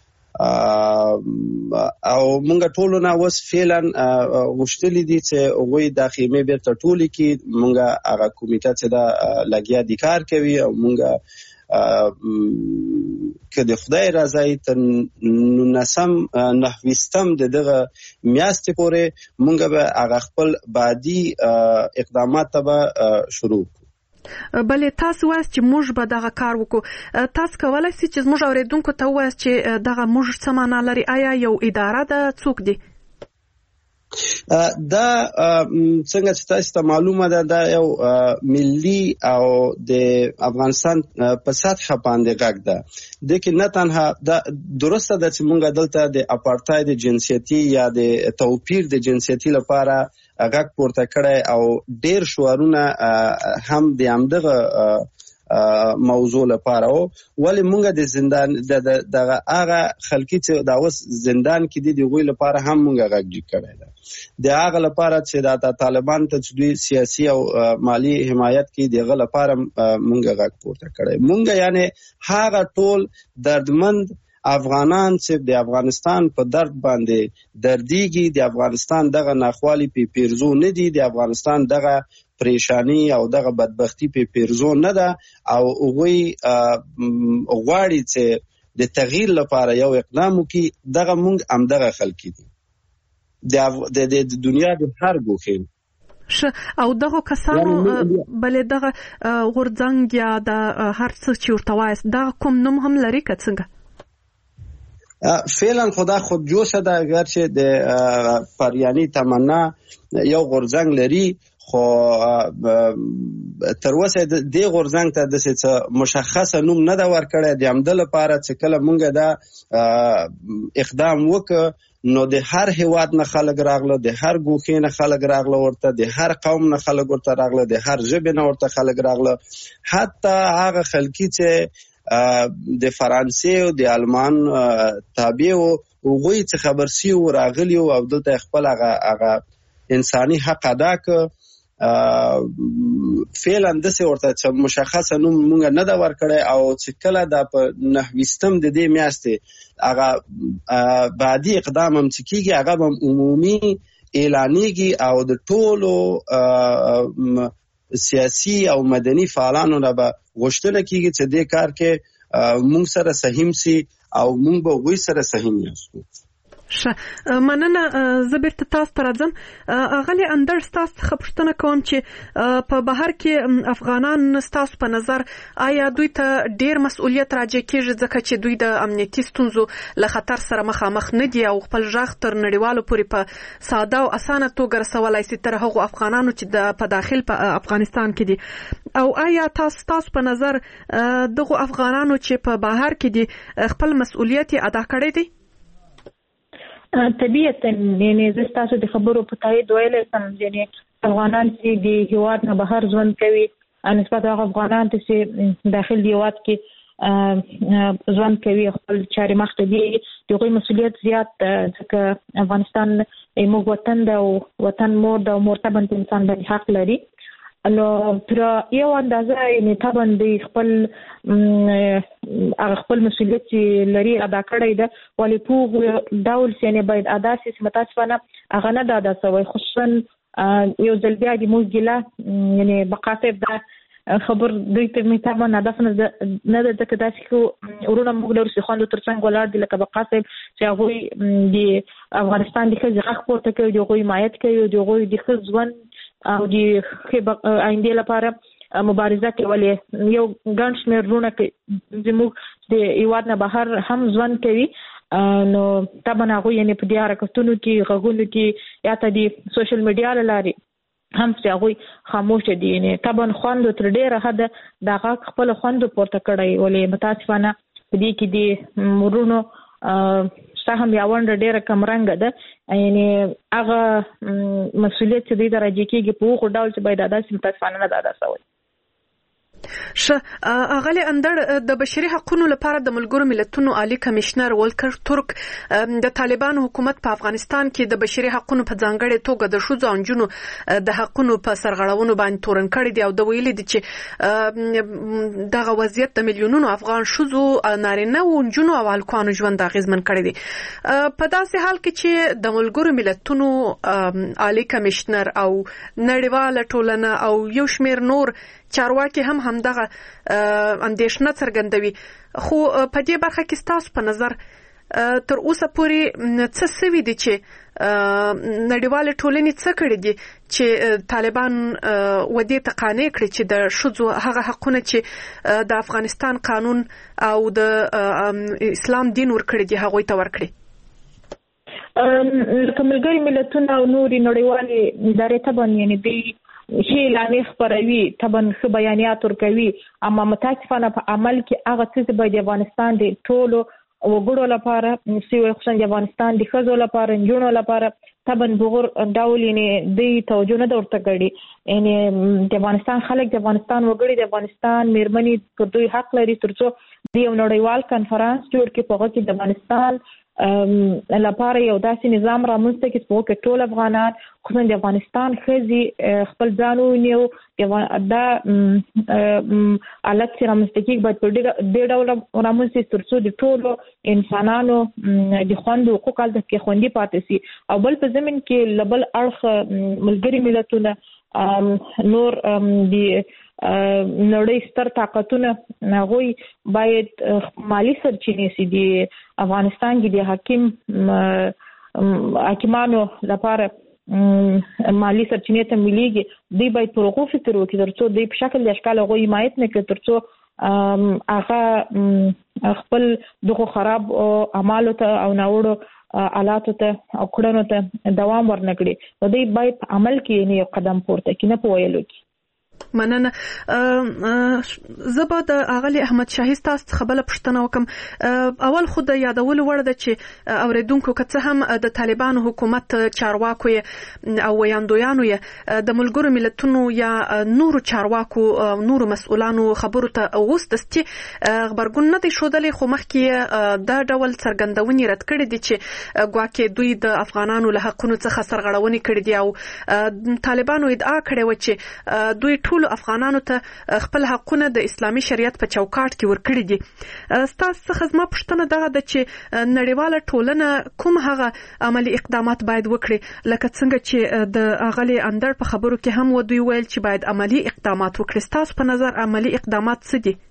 او مونږ ټول نه وس فعلا غوښتلې دي چې وګوي د خیمه بیرته ټولي کې مونږ هغه کمیټه چې دا لګیا دي کار کوي او مونږ که د خدای رضای تر 19 دغه میاشتې پورې مونږ به هغه خپل بعدي اقدامات ته شروع بلې تاسو وایاست چې موږ به دغه کار وکړو. تاسو کولی شئ چې زموږ اورېدونکو ته ووایاست چې دغه موږ څه معنا لري؟ آیا یو اداره ده څوک دی؟ دا څنګه چې تاسو ته معلومه ده دا یو ملي او د افغانستان په سطح باندې غږ ده. د کې نه تنها دا درسته ده چې مونږ دلته د اپارټاید جنسیتي یا د توپیر د جنسیتي لپاره غږ پورته کړی او ډیر شعارونه هم د همدغه موضوع لپاره ولی مونږ د زندان دغه هغه خلکی چې دا اوس زندان کې دي دغه لپاره هم مونږ غږ کړی ده. د هغه لپاره چې د طالبان ته دوی سیاسي او مالی حمایت کوي دغه لپاره مونږ غږ پورته کړی. مونږ یعنی هغه ټول دردمند افغانان چې د افغانستان په درد باندې درديږي د افغانستان دغه ناخوالي په پیرزو نه دي د افغانستان دغه پریشانی او دغه بدبختی په پیرزو نه ده او هغوی غواړي چې د تغییر لپاره یو اقدام وکړي. دغه مونږ هم دغه خلک دي د دنیا د هر ګوښې او دغه کسانو بلې دغه غورځنګ یا د هر څه چې ورته وایست دغه کوم نوم هم لري که څنګه؟ فعلا خدا خود جوشه ده. اگر چې د پریانی تمنا یو غورځنګ لري خو تر اوسه د غورځنګ ته د څه مشخصه نوم نه دا ورکړی د عمل لپاره چې کله مونږ دا اقدام وکړ نو د هر هیواد نه خلک راغله، د هر ګوښې نه خلک راغله، ورته د هر قوم نه خلک ورته راغله، د هر ژبې نه ورته خلک راغله، حتی هغه خلکي چې د فرانسې او د آلمان تابع وو هغوی چې خبر سي او راغلي او دلته خپل هغه انساني حق ادا ک فعلا د څه ورته چې مشخصه نوم مونږ نه دا ورکړی او چې کله دا په 9 د دې میاشتې هغه بعدي اقدام هم چې کیږي هغه هم عمومي اعلانېږي او د ټولو سیاسي او مدني فعالانو نه به غوښتنه کیږي چې دې کار کې مونږ سره سهیم سي او مونږ به وې سره سهیم یاستو. مننه. زه بیرته تاسو ته راځم. اغلی اندر تاسو څخه پوښتنه کوم چې په بهر کې افغانان تاسو په نظر آیا دوی ته ډیر مسؤلیت راځي کېږي ځکه چې دوی د امنیتي ستونزو له خطر سره مخامخ نه دي او خپل ژغ تر نړیوالو پورې په ساده او اسانه توګه رسولای شي تر هغو افغانانو چې په داخل په افغانستان کې دي، او آیا تاسو په نظر دغه افغانانو چې په بهر کې دي خپل مسؤلیت ادا کړی دی؟ طبیعتا یعنی زه تاسو د خبرو په تایید ویلی سم، یعنی افغانان چې د هیواد نه بهر ژوند کوي نسبت هغه افغانان چې داخل د هیواد کې ژوند کوي خپل چارې مخته دي د هغوی مسؤلیت زیات ځکه افغانستان موږ وطن ده او وطن مور ده او مور طبعا انسان باندې حق لري. نو تر یو اندازه یعنی طبعا د خپل مسؤلیت لري ادا کړی ده، ولې په ډول یعنی باید ادا شي چې متاسفانه هغه نه ده ادا شوی. خصوصا یو ځل بیا د موږ ګیله یعنی بقاطب ده خبر دوی ته مې طبعا هدف نه ده ځکه داسې خو ورونه موږ لرو چې خویندو تر څنګ ولاړ دي لکه بقاطب چې هغوی د افغانستان د ښځې غږ پورته کوي، د هغوی حمایت کوي او د هغوی د ښه ژوند او د آینده لپاره مبارزه کوي. یو ګڼ شمېر وروڼه زموږ د هیواد نه بهر هم ژوند کوي، نو طبعا هغوی یعنې په دې حرکتونو کې غږونو کې یا ته د سوشل میډیا له لارې هم چې هغوی خاموشه دي. یعنې طبعا خوندو تر ډېره حده دا غږ خپله خوندو پورته کړی، ولې متاسفانه په دې کې د وروڼو شته هم یا ونډه ډېره کمرنګه ده، یعنې هغه مسؤلیت چې دوی ته راجع کېږي په هغو ډول چې باید ادا شي متاسفانه نه ده ادا شوی. اغلی اندر د بشري حقوقو لپاره د ملګرو ملتونو عالی کمشنر ولکر ترک د طالبانو حکومت په افغانستان کې د بشري حقوقو په ځانګړي توګه د ښځو او نجونو د حقوقو په سرغړونو باندې تورن کړی دی او د ویلي دي چې دغه وضعیت د میلیونونو افغان ښځو، نارینه او نجونو او هلکانو ژوند اغیزمن کړی دی. په داسې حال کې چې د ملګرو ملتونو عالی کمشنر او نړیواله ټولنه او یو شمېر نور چارواکي هم همدغه اندېښنه څرګندوي، خو په دې برخه کې ستاسو په نظر تر اوسه پورې څه سوي دي چې نړیوالې ټولنې څه کړي دي چې طالبان ودې ته قانع کړي چې د ښځو هغه حقونه چې د افغانستان قانون او د اسلام دین ورکړي دي هغوی ته ورکړي؟ لکه ملګري ملتونه او نورې نړیوالې ادارې طبعا یعنې دوی ښې اعلانې خپروي، طبعا ښه بیانیات ورکوي، اما متاسفانه په عمل کې هغه څه چې باید د افغانستان د ټولو وګړو لپاره خصوصا د افغانستان د ښځو لپاره نجونو لپاره طبعا بغور ډول یعنې دوی توجه نه ده ورته کړې. یعنې د افغانستان خلک د افغانستان وګړي د افغانستان میرمنې پر دوی حق لري تر څو د یو نړیوال کنفرانس جوړ کړي په هغه کې د افغانستان لپاره یو داسې نظام رامنځته کړي چې په هغه کې ټول افغانان خصوصا د افغانستان ښځې خپل ځان وویني او دا حالت چې رامنځته کېږي باید په دې ډول رامنځته شي تر څو د ټولو انسانانو د خوندو حقوق هلته کې خوندي پاتې شي. او بل په ضمن کې له بل اړخ ملګري ملتونه نور د نړۍ ستر طاقتونه هغوی باید مالی سرچینې سي د افغانستان کې د حاکمانو لپاره مالی سرچینې ته مليږي، دوی باید پر هغو فکر وکړي تر څو دوی په شکل د اشکال هغوی حمایت نه کړي تر څو هغه خپل دغو خراب اعمالو ته او ناوړو آلاتو ته او کړنو ته دوام ورنکړي نو دوی باید په عمل کې نه یو قدم پورته کړي، نه په ویلو کې. مننه. زه به د اغلی احمد شاهي ستاسو څخه بله پوښتنه وکم. اول خو د یادولو وړ ده چې اوریدونکو که څه هم د طالبانو حکومت چارواکو او ویاندویانو د ملګرو ملتونو یا نورو چارواکو نورو مسؤلانو خبرو ته اوس دستي خبرګون نه دی ښودلی، خو مخکې دا ډول څرګندونې رد کړي دي چې ګواکې دوی د افغانانو له حقونو څخه سرغړونې کړي دي او طالبانو ادعا کړې وه چې دوی ټول افغانانو ته خپل حقونه د اسلامي شریعت په چوکاټ کې ورکړي دي. ستاسو څخه زما پوښتنه دغه ده چې نړیواله ټولنه کوم هغه عملی اقدامات باید وکړي، لکه څنګه چې د اغلی اندر په خبرو کې هم ودوی ویل چې باید عملی اقدامات وکړي. ستاسو په نظر عملی اقدامات څه دي؟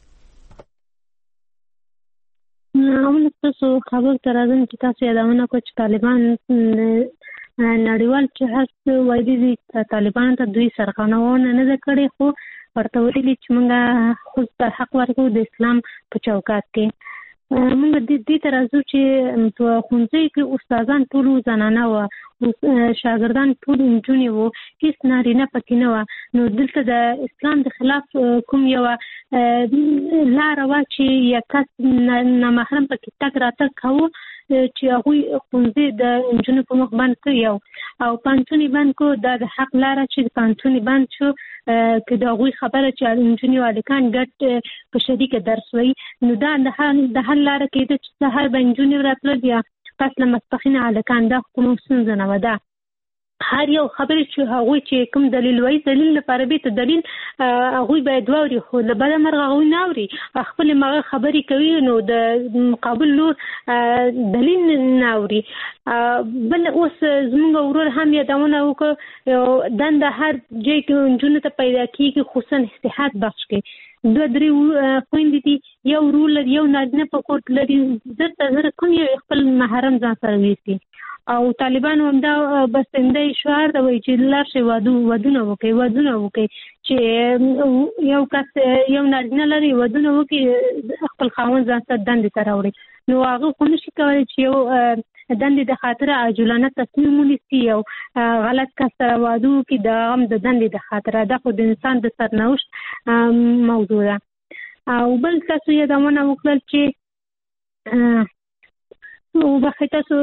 اول تاسو خبر ته راځم چې تاسو یادونه کوئ چې طالبان نړیوال چې هڅه وایي دي طالبان ته دوی سرغړونه نه ده کړې، خو ورته ویلي چې موږ خو ته حق ورکوو د اسلام په چوکاټ کې. موږ دې ته راځو چې په ښوونځیو کې استادان ټول زنانه وه، شاګردان ټول نجونې وو، هېڅ نارینه پکې نه وه. نو دلته د اسلام د خلاف کوم یوه لاره وه چې یو کس نامحرم پکې تګ راتګ کوو چې هغوی ښوونځي د نجونو په مخ بند کړي او پوهنتون یې بند کړو. دا د حق لاره چې پوهنتون یې بند شو که د هغوی خبره چې نجونې او هلکان ګډ په شریکه درس وایي، نو دا د حل لاره کېده چې سهار به نجونې راتلل یا پس له ماسپښین هلکان. دا کومه ستونزه نه وه. دا هر یو خبرې چې هغوی چې کوم دلیل وایي دلیل لپاره بیرته دلیل هغوی باید واوري، خو له بده مرغه هغوی نه اوري، خپلې مغه خبرې کوي نو د مقابل لور دلیل نه اوري. بل اوس زموږ ورور هم یادونه وکړه دنده هر ځای کې نجونو ته پیدا کېږي، خصوصا صحت بخش کې 2-3 خویندې دي، یو ورور لري، یو نارینه په کور کې لري، زر کوم یو خپل محرم ځان سره ویسي. او طالبانو هم دا بسنده شعار دا وایي چې لاړ شئ ودونه وکړئ چې یو کس یو نارینه لري ودونه وکړي خپل خاوند ځان سره دندې ته راوړي. نو هغه خو نشي کولی چې یو دندې د خاطره عاجلانه تصمیم ونیسي او غلط کس سره واده وکړي د هم د دندې د خاطره. دا خو د انسان د سرنوشت موضوع ده. او بل تاسو یادونه وکړل چې وبخښئ تاسو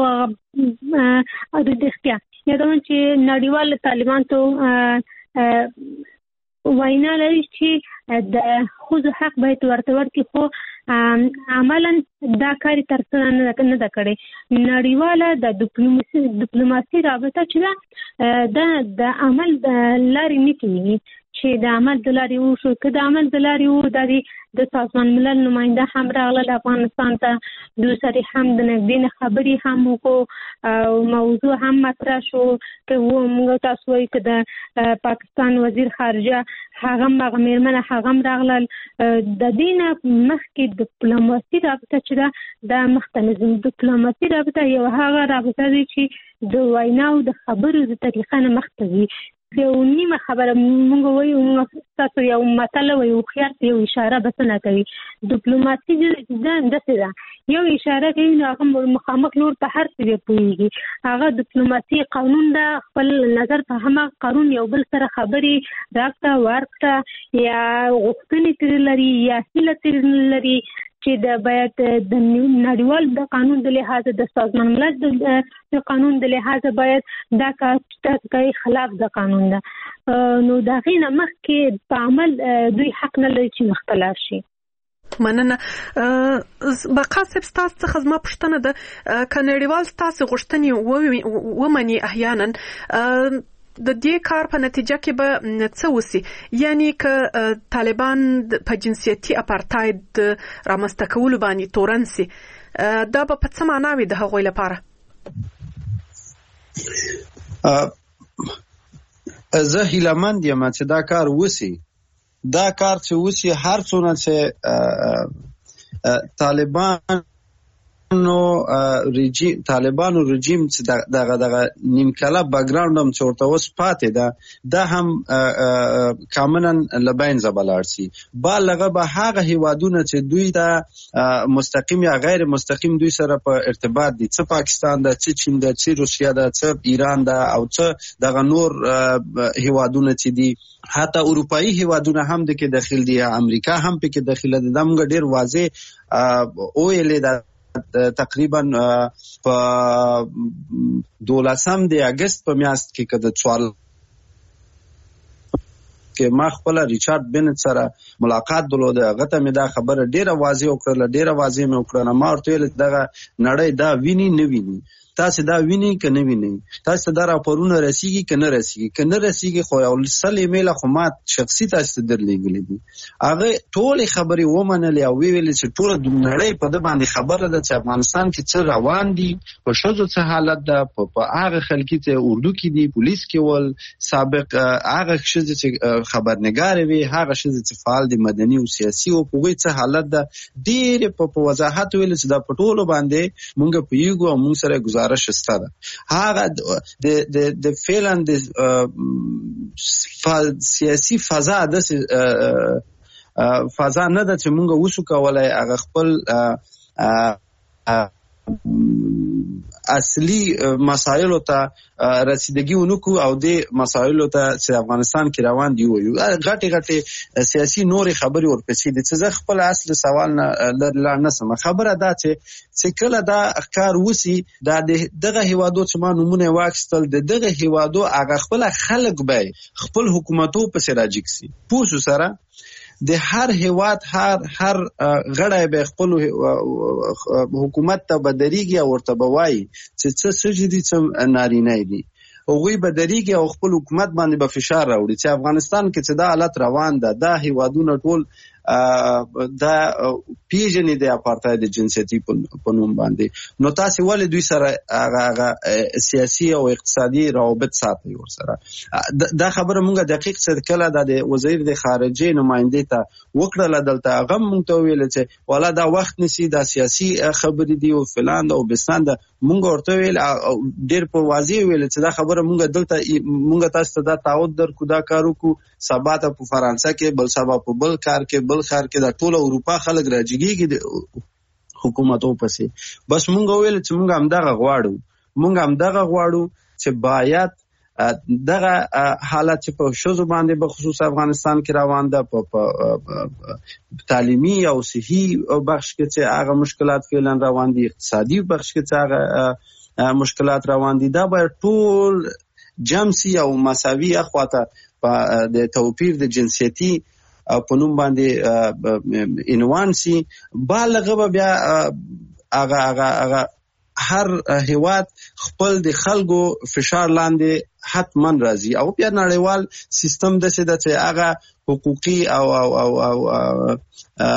د اختیا یادونه چې نړیوال طالبان ته وینا لري چې د ښځو حق باید ورته ورکړي، خو عملا دا کار ترسره نه ده کړې. نړیواله د ډیپلوماسي رابطه چې ده د عمل د لارې نه کېږي، چې د عمل د لارې وشو. که د عمل د لارې وو د سازمان ملل نماینده هم راغلل افغانستان ته، دوی سره هم د نږدې نه خبرې هم وکړو او موضوع هم مطرح شو. که موږ تاسو وایي که د پاکستان وزیر خارجه هغه هغه مېرمنه هغه هم راغلل. د دې نه مخکې ډیپلوماسي رابطه چې ده دا مخته نه ځي. ډیپلوماسي رابطه یو هغه رابطه دی چې د ویناو د خبرو د طریقه نه مخته ځي. یو نیمه خبره موږ وایو تاسو یو متل وایي هوښیار ته یو اشاره بس نه کوي. ډیپلوماسي داسې ده یو اشاره کوي نو هغه مخامخ لور په هر څه پوهېږي. هغه ډیپلوماسي قانون ده، خپل نظر په هماغه قانون یو بل سره خبرې راکړه ورکړه یا غوښتنې ترې لري یا هیله ترې لري چې د باید د نړیوال د قانون د لحاظه د سازمان ملل د قانون د لحاظه باید دا کار خلاف د قانون ده. نو د هغې نه مخکې په عمل دوی حق نه لري چې مختلف شي. مننه. بقا صاحب ستاسو څخه زما پوښتنه ده که نړیوال ستاسو غوښتنې ومني احیانا د دې کار په نتیجه کې به څه وسی؟ یعنی که طالبان په جنسیتي اپارتاید رامنځته کولو باندې تورن سي، دا به په څه معنا وي د هغوی لپاره؟ زه هیلهمند یم چې دا کار وسی. دا کار چې وسی هر څونه چې طالبان نو رژیم طالبانو رژیم چې دغه نیم کله بیکګراوند هم چې ورته اوس پاتې ده دا هم کامنن لبین زبلاړ سي بالغه به هغه هیوادونه چې دوی دا مستقیم یا غیر مستقیم دوی سره په ارتباط دي څه پاکستان ده څه چین ده څه روسیا ده څه ایران ده او څه دغه نور هیوادونه چې دي حتی اروپאי هیوادونه هم د کې داخل دي امریکا هم په کې داخله ده موږ ډیر واضح اویل ده تقریبا په 12 د اگست په میاشت کې کده سوال کې ما خپل ریچارډ بنت سره ملاقات درلوده هغه ته مې دا خبره ډیره واضح وکړه ما ورته دغه نړۍ دا ویني نه ویني تاسو دا ویني که نه ویني تاسو دا راپورونه رسیږي که نه رسیږي خو یو سل ایمیل خو ما شخصي تاسو درلېږلې دي هغه ټول خبرې ومنلې او ویل چې ټول د نړۍ په د باندې خبره ده چې افغانستان کې څه روان دي په شذو څه حالت ده په هغه خلکي ته اردو کې دي پولیس کې ول سابق هغه شذ چې خبرنګار وي هغه شذ چې فعال دي مدني او سیاسي او په څه حالت ده ډېر په وضاحت ویل چې دا په ټول باندې مونږ په یو او مونږ سره گزارش شته هغه د فعلا د سیاسي فضا د فضا نه ده چې مونږ وسو کولای هغه خپل اصلي مسایلو ته رسیدګي ونکو او د مسایلو ته چې افغانستان کې روان دی وي غټي سیاسي نور خبري ورپسې دي چې خپل اصل سوال نه نسم خبره ده چې کله دا کار وسی دا دغه هیوادو چې ما نمونه واکستل دغه هیوادو هغه خپل خلک به خپل حکومتو په سراجیک سي پوسو سره د هر هیواد هر غړی به خپل حکومت ته بدريږي او ورته بوایي چې څه سجدي څه نارینه دي هغوی به دريږي او خپل حکومت باندې به فشار راوړي چې افغانستان کې چې دا حالت روان ده دا هیوادونه ټول دا پیژنې د اپارتاید جنسیتي په نوم باندې نو تاسو ولې دوی سره هغه سیاسي او اقتصادي روابط ساتي ور سره دا خبره مونږه دقیق څه کله د وزیر د خارجه نماینده ته وکړه دلته هغه مونږ ته ویل چې والا دا وخت نسی دا سیاسي خبرې دی او فلان او بسان دا مونږ ورته ویل ډیر په واضح ویل چې دا خبره مونږ دلته مونږ تاسو ته دا تعهد درکو دا کارو کو سبا ته په فرانسه کې بل سبا په بل کار کې بل خار کې دا ټول اروپا خلک راځيږي د حکومتو پسې بس مونږ ویل چې مونږ هم دغه غواړو چې باید دغه حالت چې په شوزو باندې به خصوص افغانستان کې روان ده په تعلیمي او صحي بخش کې چې هغه مشکلات فعلا روان دي اقتصادي بخش کې چې هغه مشکلات روان دي دا به ټول جمسي او مساوي اخواته د توپیر د جنسیتي په نوم باندې عنوان سي بالغه بیا هغه هر هیواد خپل د خلکو فشار لاندې حتما راځي او بیا نړیوال سیستم د څه د چې هغه حقوقي او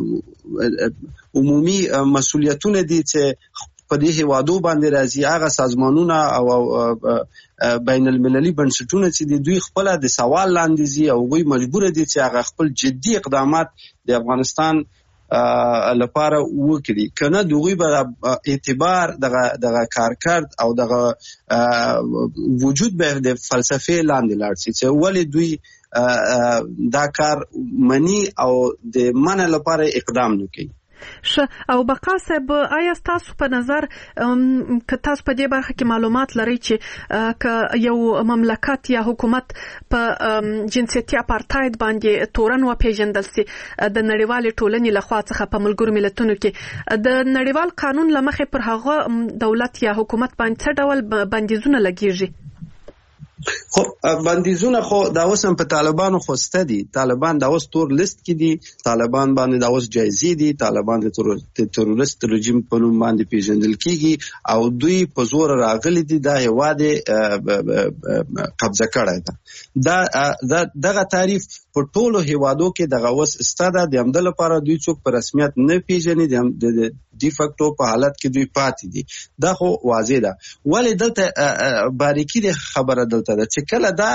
عمومي مسؤلیتونه دي چې په دې هیوادو باندې راځي هغه سازمانونه او بین المللي بنسټونه چې دوی خپل د سوال لاندې دي او دوی مجبور دي چې هغه خپل جدي اقدامات د افغانستان لپاره وکړي کنه دوی به اعتبار دغه کارکرد او دغه وجود به د فلسفه لاندې لاړ شي چې ولې دوی دا کار منی او د منع لپاره اقدام نکوي او بقا صاحب آیا تاسو په نظر که تاسو په دې برخه کې معلومات لرئ چې که یو مملکت یا حکومت په جنسیتي اپارتاید باندې تورن وپیژندل سي د نړیوال ټولنې لخوا څخه په ملګرو ملتونو کې د نړیوال قانون لمخې پر هغه دولت یا حکومت باندې څه ډول بندیزونه لګیږي خو بندیزونه خو دا اوس په طالبانو خوسته دي طالبان دا اوس تور لیست کې دي طالبان باندې دا اوس جایزې دي طالبان د تروریست رژیم په نوم باندې پیژندل کیږي او دوی په زور راغلي دي دا هواد قبضه کړی دا دغه تعریف په ټولو هیوادو کې دغه اوس استاده د عمل لپاره دوی څوک په رسمیت نه پیژني د ډیفیکټو په حالت کې دوی پاتې دي. دا خو واضح ده. ولې دلته باریکي د خبره دلته ده چې کله دا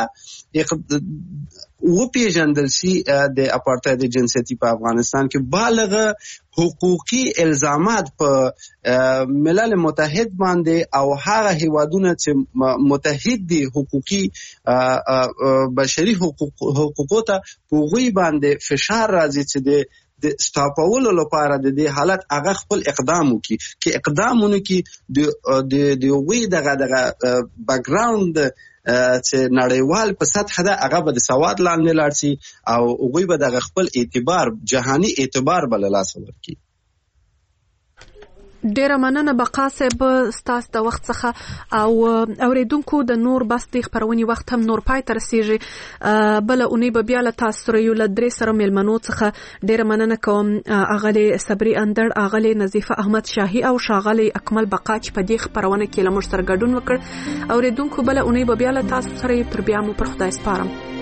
وپیژندل شي د اپارټاید جنسیتي په افغانستان کې بالغ حقوقي الزامات په ملل متحد باندې او هغه هیوادونه چې متحد دي حقوقي بشري حقوقو ته هغوی باندې فشار راځي چې د سټاپولو لپاره د دې حالت هغه خپل اقدام وکړي کې اقدامونه کې د وی دغه بیک ګراوند چې نړیوال په سطح ده هغه به د سواد لاندې لاړ شي او هغوی به دغه خپل اعتبار جهاني اعتبار بل لاس ورکړي. ډیره مننه بقا صاحب ستاسو د وخت څخه او اوریدونکو د نور بس د خبرونې وخت هم نور پای ته رسیږي. بل اونۍ به بیا له تاسو سره یو له درې سره مېلمنو څخه ډیره مننه کوم اغلی صبري اندړ، اغلی نظیفه احمد شاهي او شاغلی اکمل بقا چې په دې خبرونه کې له موږ سره ګډون وکړ. اوریدونکو بل اونۍ به بیا له تاسو سره تر بیا مو پر خدای سپارم.